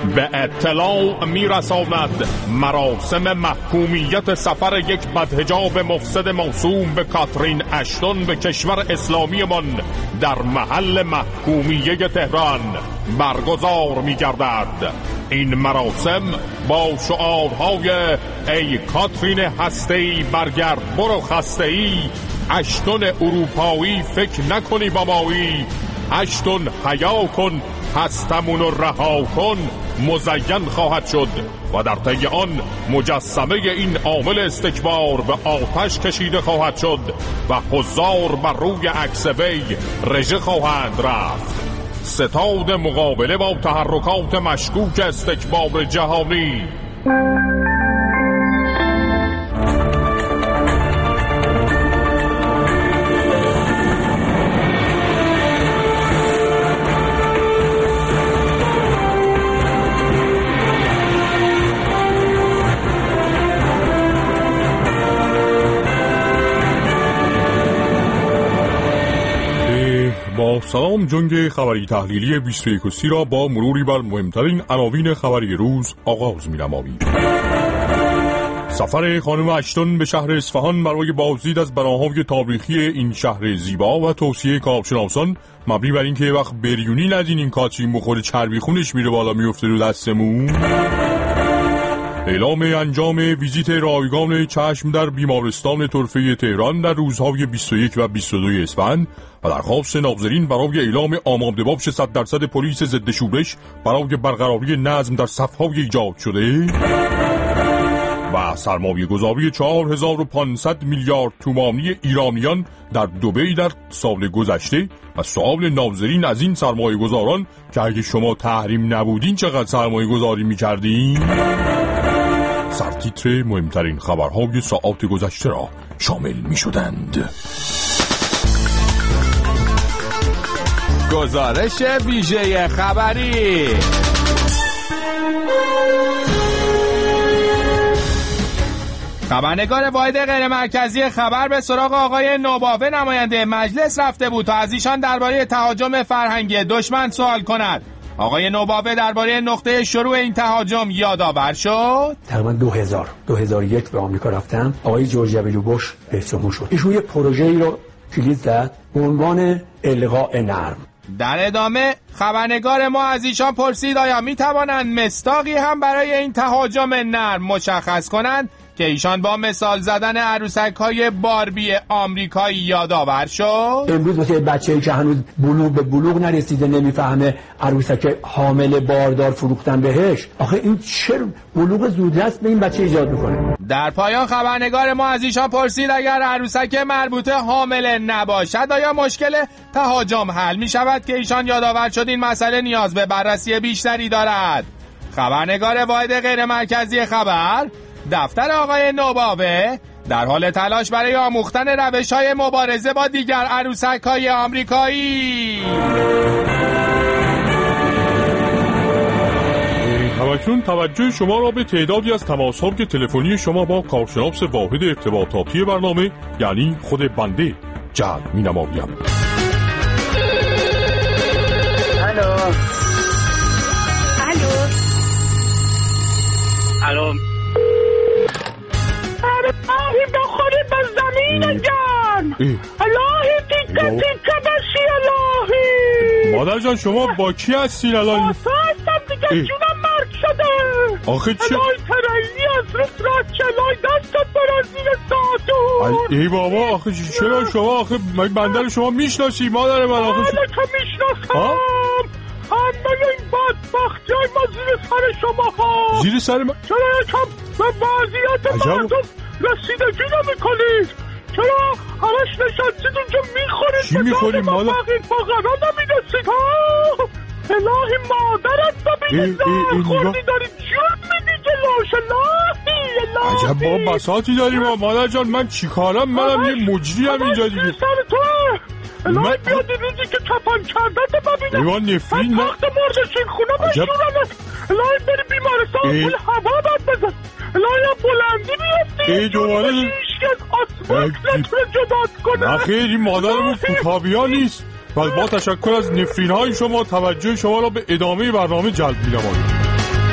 به اطلاع میرساند مراسم محکومیت سفر یک بدحجاب مفسد موسوم به کاترین اشتون به کشور اسلامی من در محل محکومیه تهران برگزار می‌گردد. این مراسم با شعارهای ای کاترین هسته‌ای برگرد برو خسته‌ای، اشتون اروپایی فکر نکنی با مایی، اشتون حیا کن هستمون رو رها کن مزین خواهد شد و در طی آن مجسمه این عامل استکبار به آتش کشیده خواهد شد و حضار بر روی عکس وی رژه خواهند رفت. ستاد مقابله با تحرکات مشکوک استکبار جهانی. با سلام، جنگ خبری تحلیلی بیست و یک و سی را با مروری بر مهمترین عناوین خبری روز آغاز می‌نماییم. سفر خانم اشتون به شهر اصفهان برای بازدید از بناهای تاریخی این شهر زیبا و توصیه کارشناسان مبنی بر اینکه وقت بریونی ندین این کاترین بخوره چربی خونش میره بالا میفته رو دستمون. اعلام انجام ویزیت رایگان چشم در بیمارستان طرفه تهران در روزهای بیست و یک و بیست و دو اسفند و درخواست ناظرین برای اعلام آماده باش صد درصد پلیس ضد شورش برای برقراری نظم در صف‌های ایجاد شده و سرمایه گذاری چهار هزار و پانصد میلیارد تومانی ایرانیان در دبی در سال گذشته و سوال ناظرین از این سرمایه گذاران که اگه شما تحریم نبودین چقدر سرمایه گذاری میکردین؟ سرتیتر مهمترین خبرهای ساعات گذشته را شامل می شدند. گزارش ویژه خبری. خبرنگار واحد غیر مرکزی خبر به سراغ آقای نوباوه نماینده مجلس رفته بود تا از ایشان درباره تهاجم فرهنگی دشمن سوال کند. آقای نوباوه درباره نقطه شروع این تهاجم یادآور شد. تقریبا دو هزار دو هزار و یک به آمریکا رفتم. آقای جورج دبلیو بوش رئیس جمهور شد. ایشون یه پروژه‌ای رو کلید زد به عنوان الغاء نرم. در ادامه خبرنگار ما از ایشان پرسید آیا می توانند مصداقی هم برای این تهاجم نرم مشخص کنند که ایشان با مثال زدن عروسک‌های باربی آمریکایی یادآور شد. امروز واسه بچه‌ای که هنوز بلوغ به بلوغ نرسیده نمیفهمه عروسک حامل باردار فروختن بهش، آخه این چه بلوغ زودرس به این بچه ایجاد میکنه؟ در پایان خبرنگار ما از ایشان پرسید اگر عروسک مربوطه حامل نباشد آیا مشکل تهاجم حل می شود که ایشان یادآور شد این مسئله نیاز به بررسی بیشتری دارد. خبرنگار واحد غیر مرکزی خبر دفتر آقای نوباوه در حال تلاش برای آموختن روش‌های مبارزه با دیگر عروسک‌های آمریکایی. همکنون توجه شما را به تعدادی از تماس‌های تلفنی شما با کارشناس واحد ارتباطاتی برنامه یعنی خود بنده جلب می‌نمایم. الو الو الو الهی بخوری به زمین جان، الهی تیکه تیکه بشی الهی. مادر جان شما با کی هستین الان؟ آسا هستم دیگه، جونم مرد شده. آخه چه؟ الهی ترینی از روز را چلای دستت برا زیر ساتون. ای بابا آخه چرا شما آخه بنده شما میشناسی مادر من؟ آخه حالا که میشناسم همه این بدبختی های ما زیر سر شما ها. زیر سر من؟ چرا یکم به وضعیت مردم رسیدگی نمی‌کنید؟ چرا همش نشستید اونجا میخورید؟ چی میخورید مالا؟ با قرار نمیرسید ها؟ الهی مادرت ببینید زن خوردی دارید جون میدی جلوش. الهی الهی عجب با بساطی داریم ها مادر جان. من چی کارم؟ منم یه مجری هم اینجا دیگه. سر تو الهی بیادی روزی که کپن کردت ببینم. ایوان نفرین من تخت مردشین خونه بشورنت. الهی بری بیمارستان پول هوا بد بزن. الهی هم بلندی بیفتی. ای دوباره نه خیلی مادرمون کوتابیا نیست. و با تشکر از نفرین های شما توجه شما را به ادامه برنامه جلب می‌نمایم.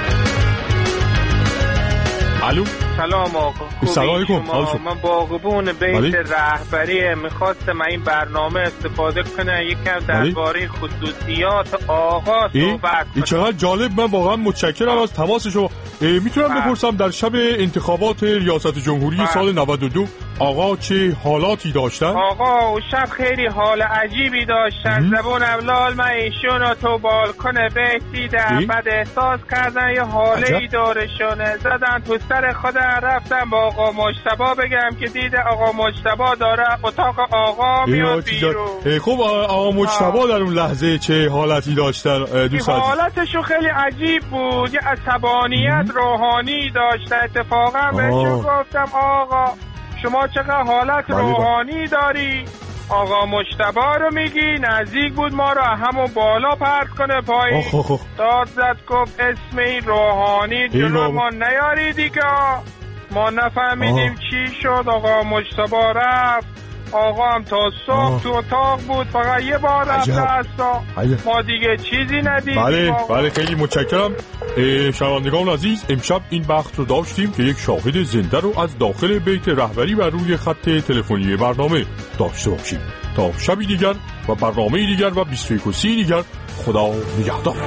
الو سلام آقا. سلام علیکم. من باغبون بیت رهبری میخواستم این برنامه استفاده کنه یکم درباره خصوصیات آقا صحبت این چقدر جالب. من واقعا متشکرم از تماس شما. میتونم بپرسم در شب انتخابات ریاست جمهوری بله. سال نود و دو آقا چه حالاتی داشتن؟ آقا اون شب خیلی حال عجیبی داشتن. زبون اولال من ایشون رو تو بالکن بیت دیدم، بعد احساس کردن یه حاله ای دارشونه، زدن تو سر خودم، رفتم با آقا مجتبی بگم که دیده آقا مجتبی داره اتاق آقا میاد بیرون. خب آقا مجتبی در اون لحظه چه حالتی داشتن دوست عزیز؟ حالتشو خیلی عجیب بود، یه عصبانیت روحانی داشت. اتفاقا بهشون گفتم آقا شما چقدر حالت روحانی داری؟ آقا مجتبی رو میگی؟ نزدیک بود ما رو همون بالا پرت کنه پایین. داد زد گفت اسم این روحانی جلو ما نیاری دیگه. ما نفهمیدیم آه. چی شد. آقا مجتبی رفت، آقا هم تا صبح تو اتاق بود، فقط یه بار رفت دستا. ما دیگه چیزی ندیدیم. بله بله خیلی متشکرم. شنوندگان عزیز، امشب این بخت رو داشتیم که یک شاهد زنده رو از داخل بیت رهبری بر روی خط تلفنی برنامه داشته باشیم. تا شبی دیگر و برنامه دیگر و بیست و یک و سی دیگر، خدا نگهدار.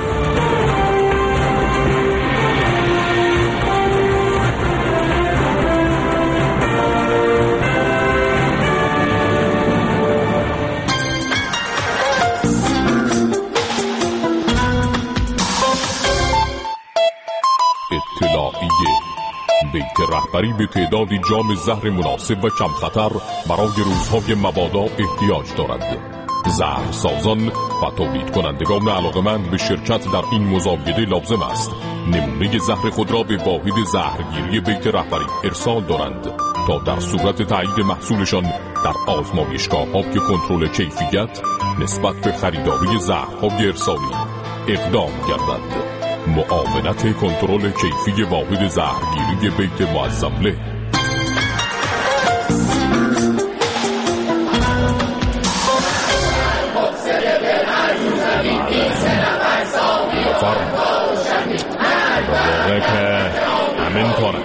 بیت رهبری به تعدادی جام زهر مناسب و کم خطر برای روزهای مبادا احتیاج دارد. زهر سازان و تولید کنندگان علاقمند به شرکت در این مزایده لازم است نمونه زهر خود را به واحد زهرگیری بیت رهبری ارسال دارند تا در صورت تایید محصولشان در آزمایشگاه ها که کنترل کیفیت نسبت به خریداری زهرهای ارسالی اقدام گردند. معاونت کنترل کیفی واحد زهرگیری بیت معظم له. واقعه که همین کنه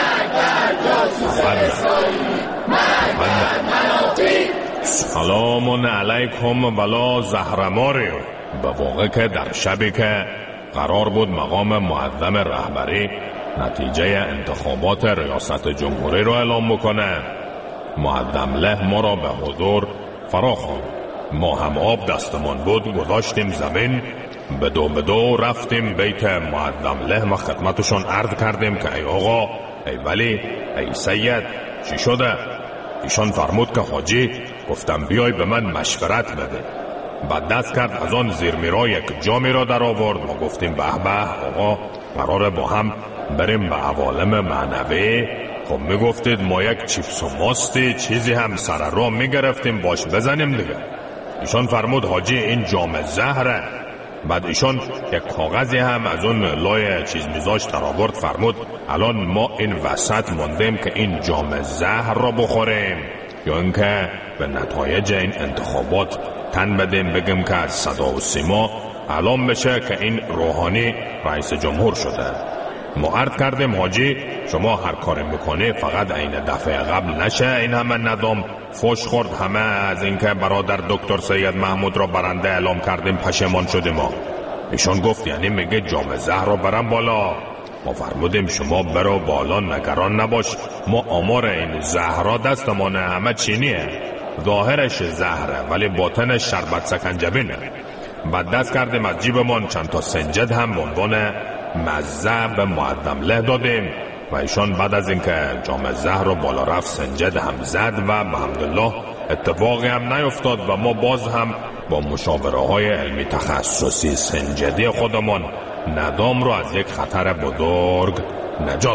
سلام علیکم ولا زهرماری. به واقع که در شبی که قرار بود مقام معظم رهبری نتیجه انتخابات ریاست جمهوری رو اعلام بکنه، معظم له ما را به حضور فرا خواند. ما هم آب دستمان بود، گذاشتیم زمین، بدو بدو رفتیم بیت معظم له و خدمتشون عرض کردیم که ای آقا، ای ولی، ای سید، چی شده؟ ایشان فرمود که حاجی، گفتم بیای به من مشورت بده. بعد دست کرد از آن زیر میرا یک جامی را در آورد. ما گفتیم به به آقا، قراره با هم بریم به عوالم معنوی. خب میگفتید ما یک چیپس و ماستی چیزی هم سر را میگرفتیم باش بزنیم دیگه. ایشان فرمود حاجی این جام زهره. بعد ایشان یک کاغذی هم از اون لای چیز میزاش در آورد، فرمود الان ما این وسط موندیم که این جام زهر را بخوریم یا اینکه به نتایج این انتخابات تن بدیم، بگیم که از صدا و سیما اعلام بشه که این روحانی رئیس جمهور شده. ما عرض کردیم حاجی شما هر کاری میکنی فقط این دفعه قبل نشه این همه ندام فوش خورد همه از اینکه برادر دکتر سید محمود را برنده اعلام کردیم پشیمان شدیم. ما ایشان گفت یعنی میگه جام زهر رو برم بالا. ما فرمودیم شما برو بالا، نگران نباش، ما آمار این زهرا دستمانه، همه چینیه، ظاهرش زهره ولی باطنش شربت سکنجبینه. بعد دست کردیم از جیبمان چند تا سنجد هم عنوان مزه به معظم له دادیم و ایشان بعد از اینکه جام زهر رو بالا رفت سنجد هم زد و الحمدلله اتفاقی هم نیفتاد و ما باز هم با مشاوره های علمی تخصصی سنجدی خودمان ندام رو از یک خطر بزرگ نجات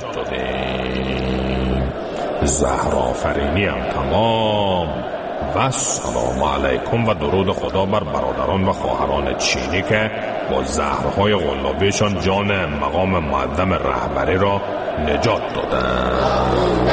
دادیم. زهر آفرینی هم تمام و سلام علیکم و درود خدا بر برادران و خواهران چینی که با زهرهای غلابیشان جان مقام معظم رهبری را نجات دادند.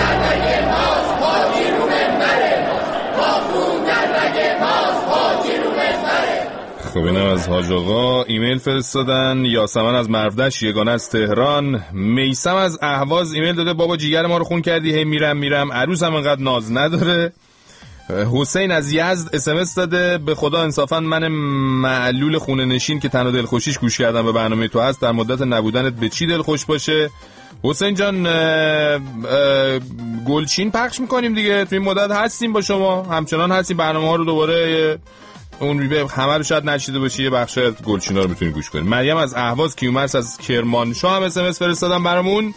خب اینم از حاج آقا. ایمیل فرستادن یاسمن از مرودشت، یگانه از تهران، میسم از اهواز ایمیل داده بابا جیگر ما رو خون کردی، هی میرم میرم عروسم انقدر ناز نداره. حسین از یزد اس ام اس داده به خدا انصافا من معلول خونه نشین که تنها دلخوشیش گوش کردم به برنامه تو هست، در مدت نبودنت به چی دلخوش باشه؟ حسین جان اه اه گلچین پخش میکنیم دیگه، تو این مدت هستیم با شما، همچنان هستیم، برنامه ها رو دوباره اون همه رو شاید نشیده باشی، یه بخش گلچینا رو میتونی گوش کنی. مریم از اهواز، کیومرث از کرمانشاه هم اس ام اس فرستادن برامون.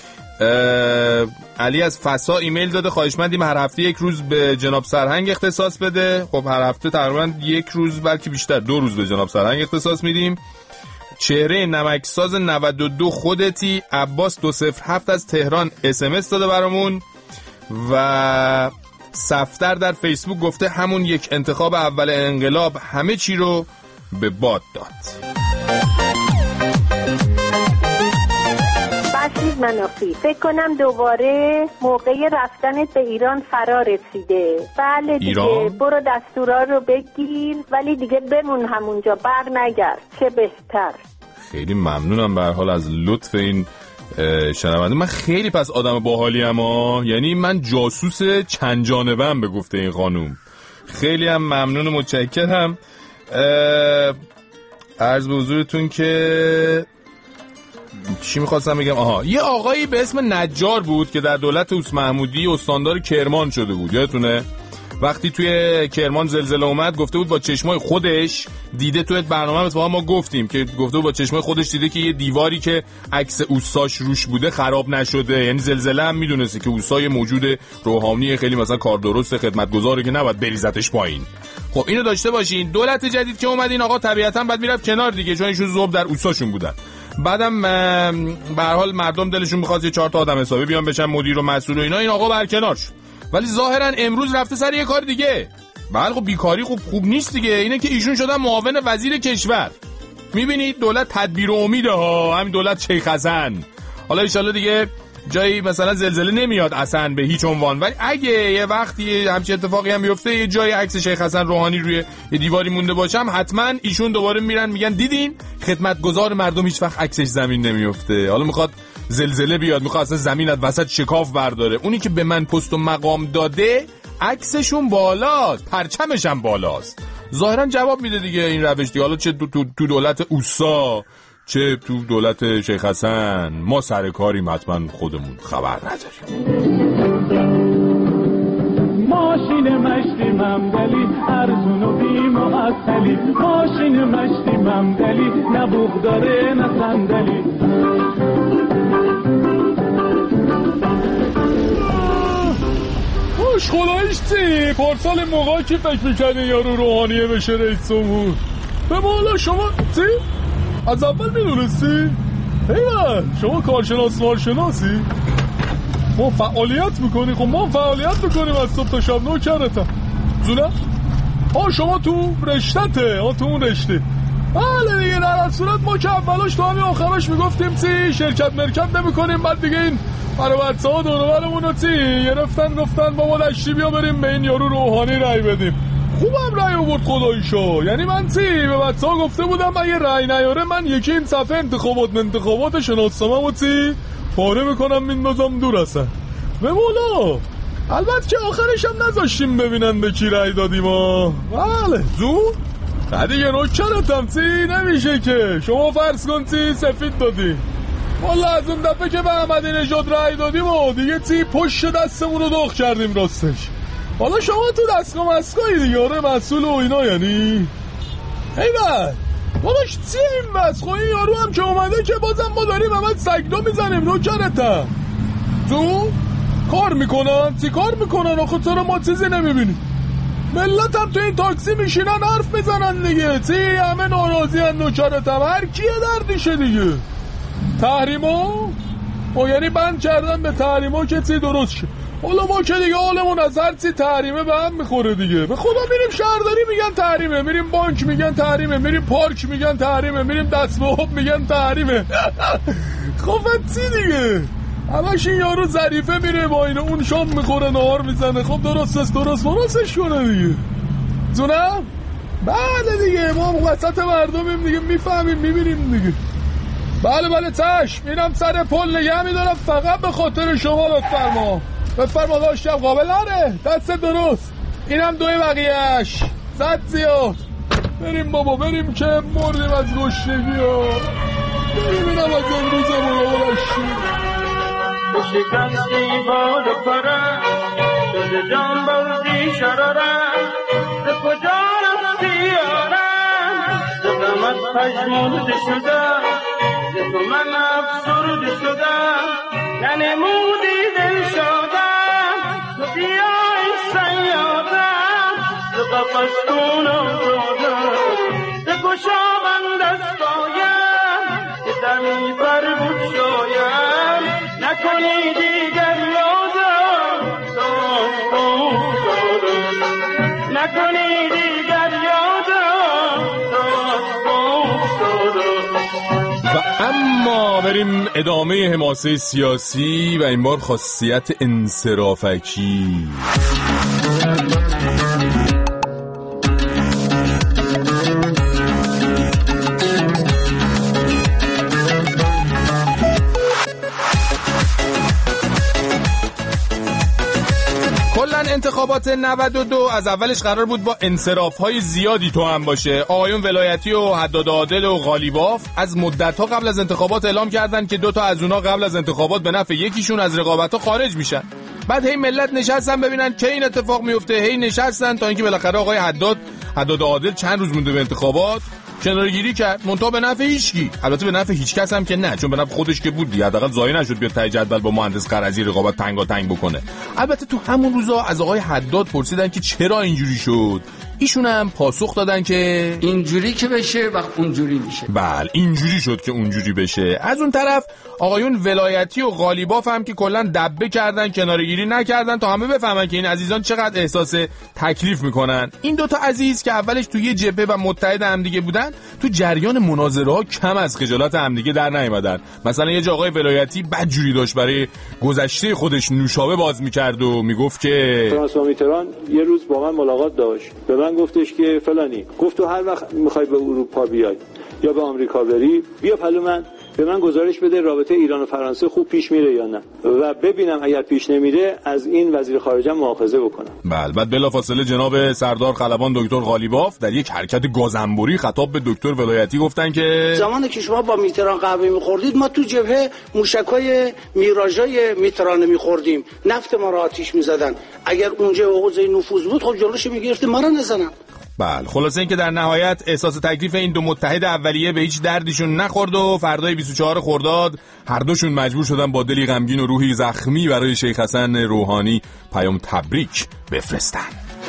علی از فسا ایمیل داده خواهشمندیم هر هفته یک روز به جناب سرهنگ اختصاص بده. خب هر هفته تقریبا یک روز بلکه بیشتر دو روز به جناب سرهنگ اختصاص میدیم. چهره نمکساز نود و دو خودتی عباس دو صفر هفت از تهران اس ام اس داده برامون. و صفدر در فیسبوک گفته همون یک انتخاب اول انقلاب همه چی رو به باد داد. بسیز منافی فکر کنم دوباره موقع رفتنت به ایران فرا رسیده. بله دیگه ایران؟ برو دستورا رو بگیر ولی دیگه بمون همونجا، بر نگرد، چه بهتر. خیلی ممنونم به هر حال از لطف این شنونده. من خیلی پس آدم باحالی ام ها، یعنی من جاسوس چند جانبه‌ام به گفته این خانوم. خیلی هم ممنون و متشکرم. عرض به حضورتون که چی میخواستم بگم؟ آها، یه آقایی به اسم نجار بود که در دولت اوس محمودی استاندار کرمان شده بود، یادتونه؟ وقتی توی کرمان زلزله اومد گفته بود با چشمای خودش دیده، توی برنامه مثلا ما گفتیم که گفته بود با چشمای خودش دیده که یه دیواری که عکس اوساش روش بوده خراب نشده، یعنی زلزله هم میدونسته که اوسای موجود روحانی خیلی مثلا کار درست خدمتگزاره که نباید بریزتش پایین. خب اینو داشته باشین. دولت جدید که اومد این آقا طبیعتا بعد میرفت کنار دیگه، چون ایشون ذوب در اوساشون بودن. بعدم به هر حال مردم دلشون می‌خواست یه چهار تا آدم حسابی بیان بشن مدیر و مسئول و اینا، این آقا برکنار شد. ولی ظاهرا امروز رفته سر یه کار دیگه. بله خب بیکاری خوب خوب نیست دیگه. اینه که ایشون شدن معاون وزیر کشور. میبینید دولت تدبیر و امیده ها، همین دولت شیخ حسن. حالا ان شاءالله دیگه جایی مثلا زلزله نمیاد اصلا به هیچ عنوان، ولی اگه یه وقتی همچین اتفاقی هم بیفته یه جای عکس شیخ حسن روحانی روی یه دیواری مونده باشم، حتما ایشون دوباره میرن میگن دیدین خدمتگزار مردم هیچ وقت عکسش زمین نمیفته. حالا میخواد زلزله بیاد، میخواد اصلا زمین از وسط شکاف برداره، اونی که به من پست و مقام داده عکسشون بالاست، پرچمش هم بالاست. ظاهرا جواب میده دیگه این روش دیگه. حالا چه تو, تو, تو دولت اوسا چه تو دولت شیخ حسن، ما سر کاریم، حتما خودمون خبر نداریم. ماشین مشتی ممدلی ارزون و بیم و اصلی، ماشین مشتی ممدلی نه بوغ داره نه صندلی. خوش خدایش چی؟ پارسال موقعی که فکر میکنه یارو روحانیه بشه رئیس جمهور، به مولا شما چی؟ از اول میدونستی؟ ایوه شما کارشناس مارشناسی؟ ما فعالیت میکنی؟ خب ما فعالیت میکنیم از صبح تا شب. نوکرتم زونه؟ ها شما تو رشتته، ها تو اون رشته. بله دیگه، در صورت ما که اولاش تا همین آخرش میگفتیم چی شرکت مرکت نمیکنیم، بعد دیگه این برای بچه ها دورورمون رو چی گرفتن گفتن با ما لشتی بیا بریم به این یارو روحانی رای بدیم. خوبم رای آورد خداییشو. یعنی من چی به بچه ها گفته بودم اگه رای نیاره من یکی این صفحه انتخابات انتخابات شناسنامه و چی پاره میکنم میندازم دور اصلا. به مولا البته که آخرش هم نذاشتیم ببینن به کی رای دادیم ها. بله زود نه دیگه نوکرتم چی نمیشه که شما فرض کن چی سفید دادی. والا از اون دفعه که به احمدی نژاد رای دادیم و دیگه چی پشت دستمون رو داغ کردیم راستش. حالا شما تو دستگاه مسکایی دیگه آره مسئول و اینا یعنی ایوه داداش چی این بس خب این یارو هم که اومده که بازم ما داریم همت سگدو میزنیم نوکرتم. تو کار میکنن چی کار میکنن آخه چرا ما چیزی نمیبینیم؟ ملت هم تو این تاکسی میشینن حرف میزنن دیگه چی همه ناراضی هن نوکرتم. هر کیه دردشه دیگه تحریما او یعنی بند کردن به تحریما که چی درست شه. حالا ما که دیگه حالمون از هر چی تحریمه به هم میخوره دیگه. به خدا میریم شهرداری میگن تحریمه، میریم بانک میگن تحریمه، میریم پارک میگن تحریمه، میریم دست به آب میگن تحریمه. خب چی دیگه همش این یارو ظریفه میره با اینه اون شام میخوره نهار میزنه. خب درست است درست درستش کنه دیگه. جونم بله دیگه، ما هم وسط مردمیم دیگه، میفهمیم میبینیم دیگه. بله بله چشم، اینم سر پل نگه میدارم فقط به خاطر شما. لطف فرما لطف فرما داشتم قابل نره، دست درست. اینم دوی بقیهش زد زیاد. بریم بابا بریم که مردیم از گشنگی ها. بریم اینم از امروز مراقبشی. شکستی باد و پرم شده جان بازی شرارم، به کجا رفتی یارم؟ ز غمت پژمرده شدم، ز تو من افسرده شدم. ننمودی دل شدم، تو بیا ای صیادم. ز قفس خون افتادم، بگشا من دستایم که دمی بر بگشایم. نکنی دیگر یادم نکنی دیگر یادم. و اما بریم ادامه حماسه سیاسی و این بار خاصیت انصرافکی. انتخابات نود و دو از اولش قرار بود با انصراف‌های زیادی تو هم باشه. آقایون ولایتی و حداد عادل و غالیباف از مدت‌ها قبل از انتخابات اعلام کردن که دو تا از اونا قبل از انتخابات به نفع یکیشون از رقابت‌ها خارج میشن. بعد هی ملت نشستن ببینن چه این اتفاق میفته، هی نشستن تا اینکه بالاخره آقای حداد حداد عادل چند روز مونده به انتخابات کناره‌گیری کرد، منتها به نفع هیچکی. البته به نفع هیچ کس هم که نه، چون به نفع خودش که بود دیگه، حداقل ضایع نشد بیاد ته جدول با مهندس قرضی رقابت تنگاتنگ بکنه. البته تو همون روزا از آقای حداد پرسیدن که چرا اینجوری شد. ایشون هم پاسخ دادن که اینجوری که بشه وقت اونجوری میشه. بله اینجوری شد که اونجوری بشه. از اون طرف آقایون ولایتی و غالیباف هم که کلا دبه کردن، کناره‌گیری نکردن تا همه بفهمن که این عزیزان چقدر احساس تکلیف میکنن. این دوتا عزیز که اولش توی جبهه و متحد همدیگه بودن، تو جریان مناظره ها کم از خجالت همدیگه در نیومدن. مثلا یه جا آقای ولایتی بدجوری داشت برای گذشته خودش نوشابه باز میکرد و میگفت که فرانسوا میتران یه روز با من ملاقات داشت، به من گفتش که فلانی، گفت تو هر وقت میخوای به اروپا بیای یا به آمریکا بری، بیا پلو من، به من گزارش بده رابطه ایران و فرانسه خوب پیش میره یا نه، و ببینم اگر پیش نمیره از این وزیر خارجه مؤاخذه بکنم. بله. بعد بلافاصله جناب سردار خلبان دکتر غالیباف در یک حرکت گازنبوری خطاب به دکتر ولایتی گفتن که زمانی که شما با میتران قهوه میخوردید، ما تو جبهه موشکای میراژای میتران میخوردیم، نفت ما را آتیش میزدن. اگر اونجا حوزه نفوذ بود خب جلوش میگرفتیم ما را نزنن. بله. خلاصه این که در نهایت احساس تکلیف این دو متحد اولیه به هیچ دردشون نخورد و فردای بیست و چهارم خرداد هر دوشون مجبور شدن با دلی غمگین و روحی زخمی برای شیخ حسن روحانی پیام تبریک بفرستن.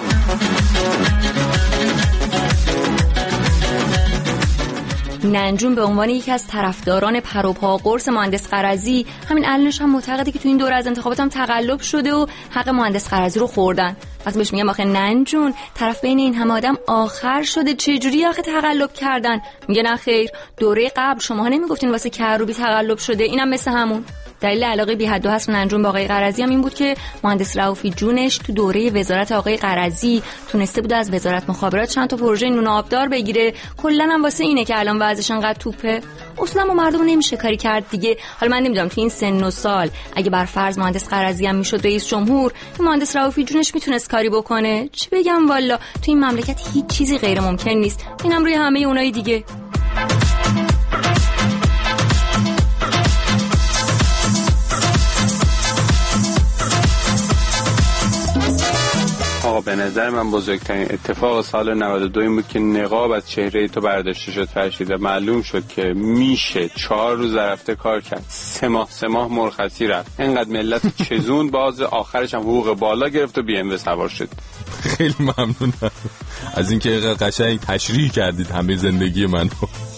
ننجون به عنوان یکی از طرفداران پروپا قرص مهندس قرضی همین الانش هم معتقده که تو این دوره از انتخابات هم تقلب شده و حق مهندس قرضی رو خوردن. وقتی بهش میگم آخه ننجون طرف بین این همه آدم آخر شده، چه جوری آخه تقلب کردن؟ میگه نه خیر، دوره قبل شماها نمیگفتین واسه کروبی تقلب شده، اینم مثل همون. دلیل علاقه بی حد و حصر ننجون با آقای قرضی هم این بود که مهندس رؤوفی جونش تو دوره وزارت آقای قرضی تونسته بود از وزارت مخابرات چند تا پروژه نون آبدار بگیره. کلا هم واسه اینه که الان وضعش انقدر توپه. اصلا ما مردم نمیشه کاری کرد دیگه. حالا من نمیدونم تو این سن و سال اگه بر فرض مهندس قرضی هم میشد رئیس جمهور، مهندس رؤوفی جونش میتونست کاری بکنه؟ چی بگم والا، تو این مملکت هیچ چیزی غیر ممکن نیست. اینم روی همه اونای دیگه. آقا به نظر من بزرگترین اتفاق سال نود و دو این بود که نقاب از چهره تو برداشته شد فرشید و معلوم شد که میشه چهار روز رفته کار کرد. سه ماه سه ماه مرخصی رفت، اینقدر ملت چزون باز آخرش هم حقوق بالا گرفت و بی ام و سوار شد. خیلی ممنونم از اینکه قشنگ تشریح کردید همه زندگی منو.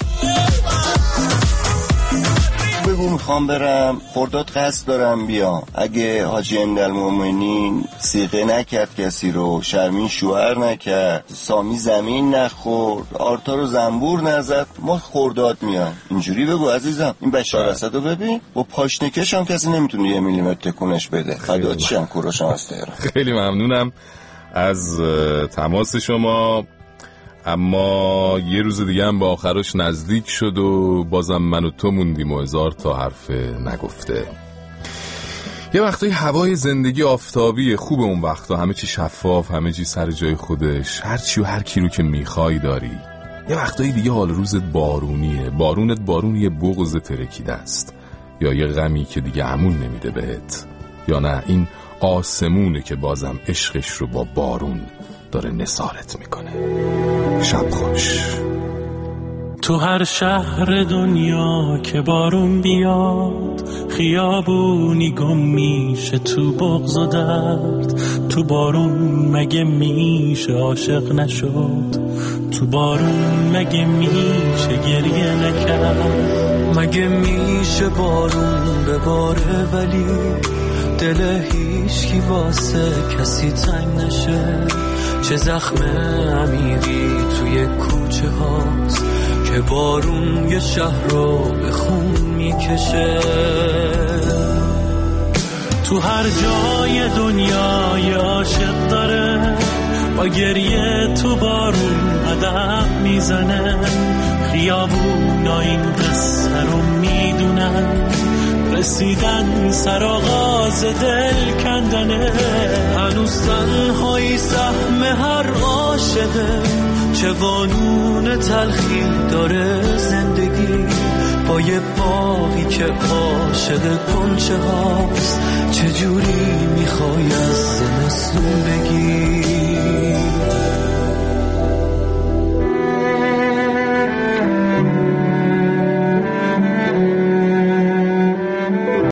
بگو میخوام برم خرداد، قصد دارم بیام. اگه حاجی اندالمومنین سیغه نکرد کسی رو، شرمین شوهر نکرد، سامی زمین نخورد، آرتا رو زنبور نزد، ما خرداد میان. اینجوری بگو عزیزم. این بشار اسد رو ببین با پاشنکش هم کسی نمیتونه یه میلیمتر تکونش بده. خداچی هم کوروش هم از تهران. خیلی ممنونم از تماس شما اما یه روز دیگه هم به آخرش نزدیک شد و بازم من و تو موندیم و هزار تا حرف نگفته. یه وقتایی هوای زندگی آفتابی خوب، اون وقتا همه چی شفاف، همه چی سر جای خودش، هر چی و هر کی رو که میخوای داری. یه وقتایی دیگه حال روزت بارونیه، بارونت بارونی بغض ترکیده است، یا یه غمی که دیگه عمون نمیده بهت، یا نه این آسمونه که بازم عشقش رو با بارون داره نثارت میکنه. شب خوش. تو هر شهر دنیا که بارون بیاد، خیابونی گم میشه تو بغض و درد. تو بارون مگه میشه عاشق نشد؟ تو بارون مگه میشه گریه نکرد؟ مگه میشه بارون بباره ولی دل هیچکی واسه کسی تنگ نشه؟ چه زخم عمیقی توی کوچه هاست که بارون یه شهر رو به خون میکشه. تو هر جای دنیا یه عاشق داره، با گریه تو بارون قدم میزنه. خیابونا این قصه رو میدونن، رسیدن سر آغاز دل کندنه. هنوز تنهایی سهم هر عاشقه، چه قانون تلخی داره زندگی. با یه باقی که عاشق کنچه هاست، چجوری میخوایم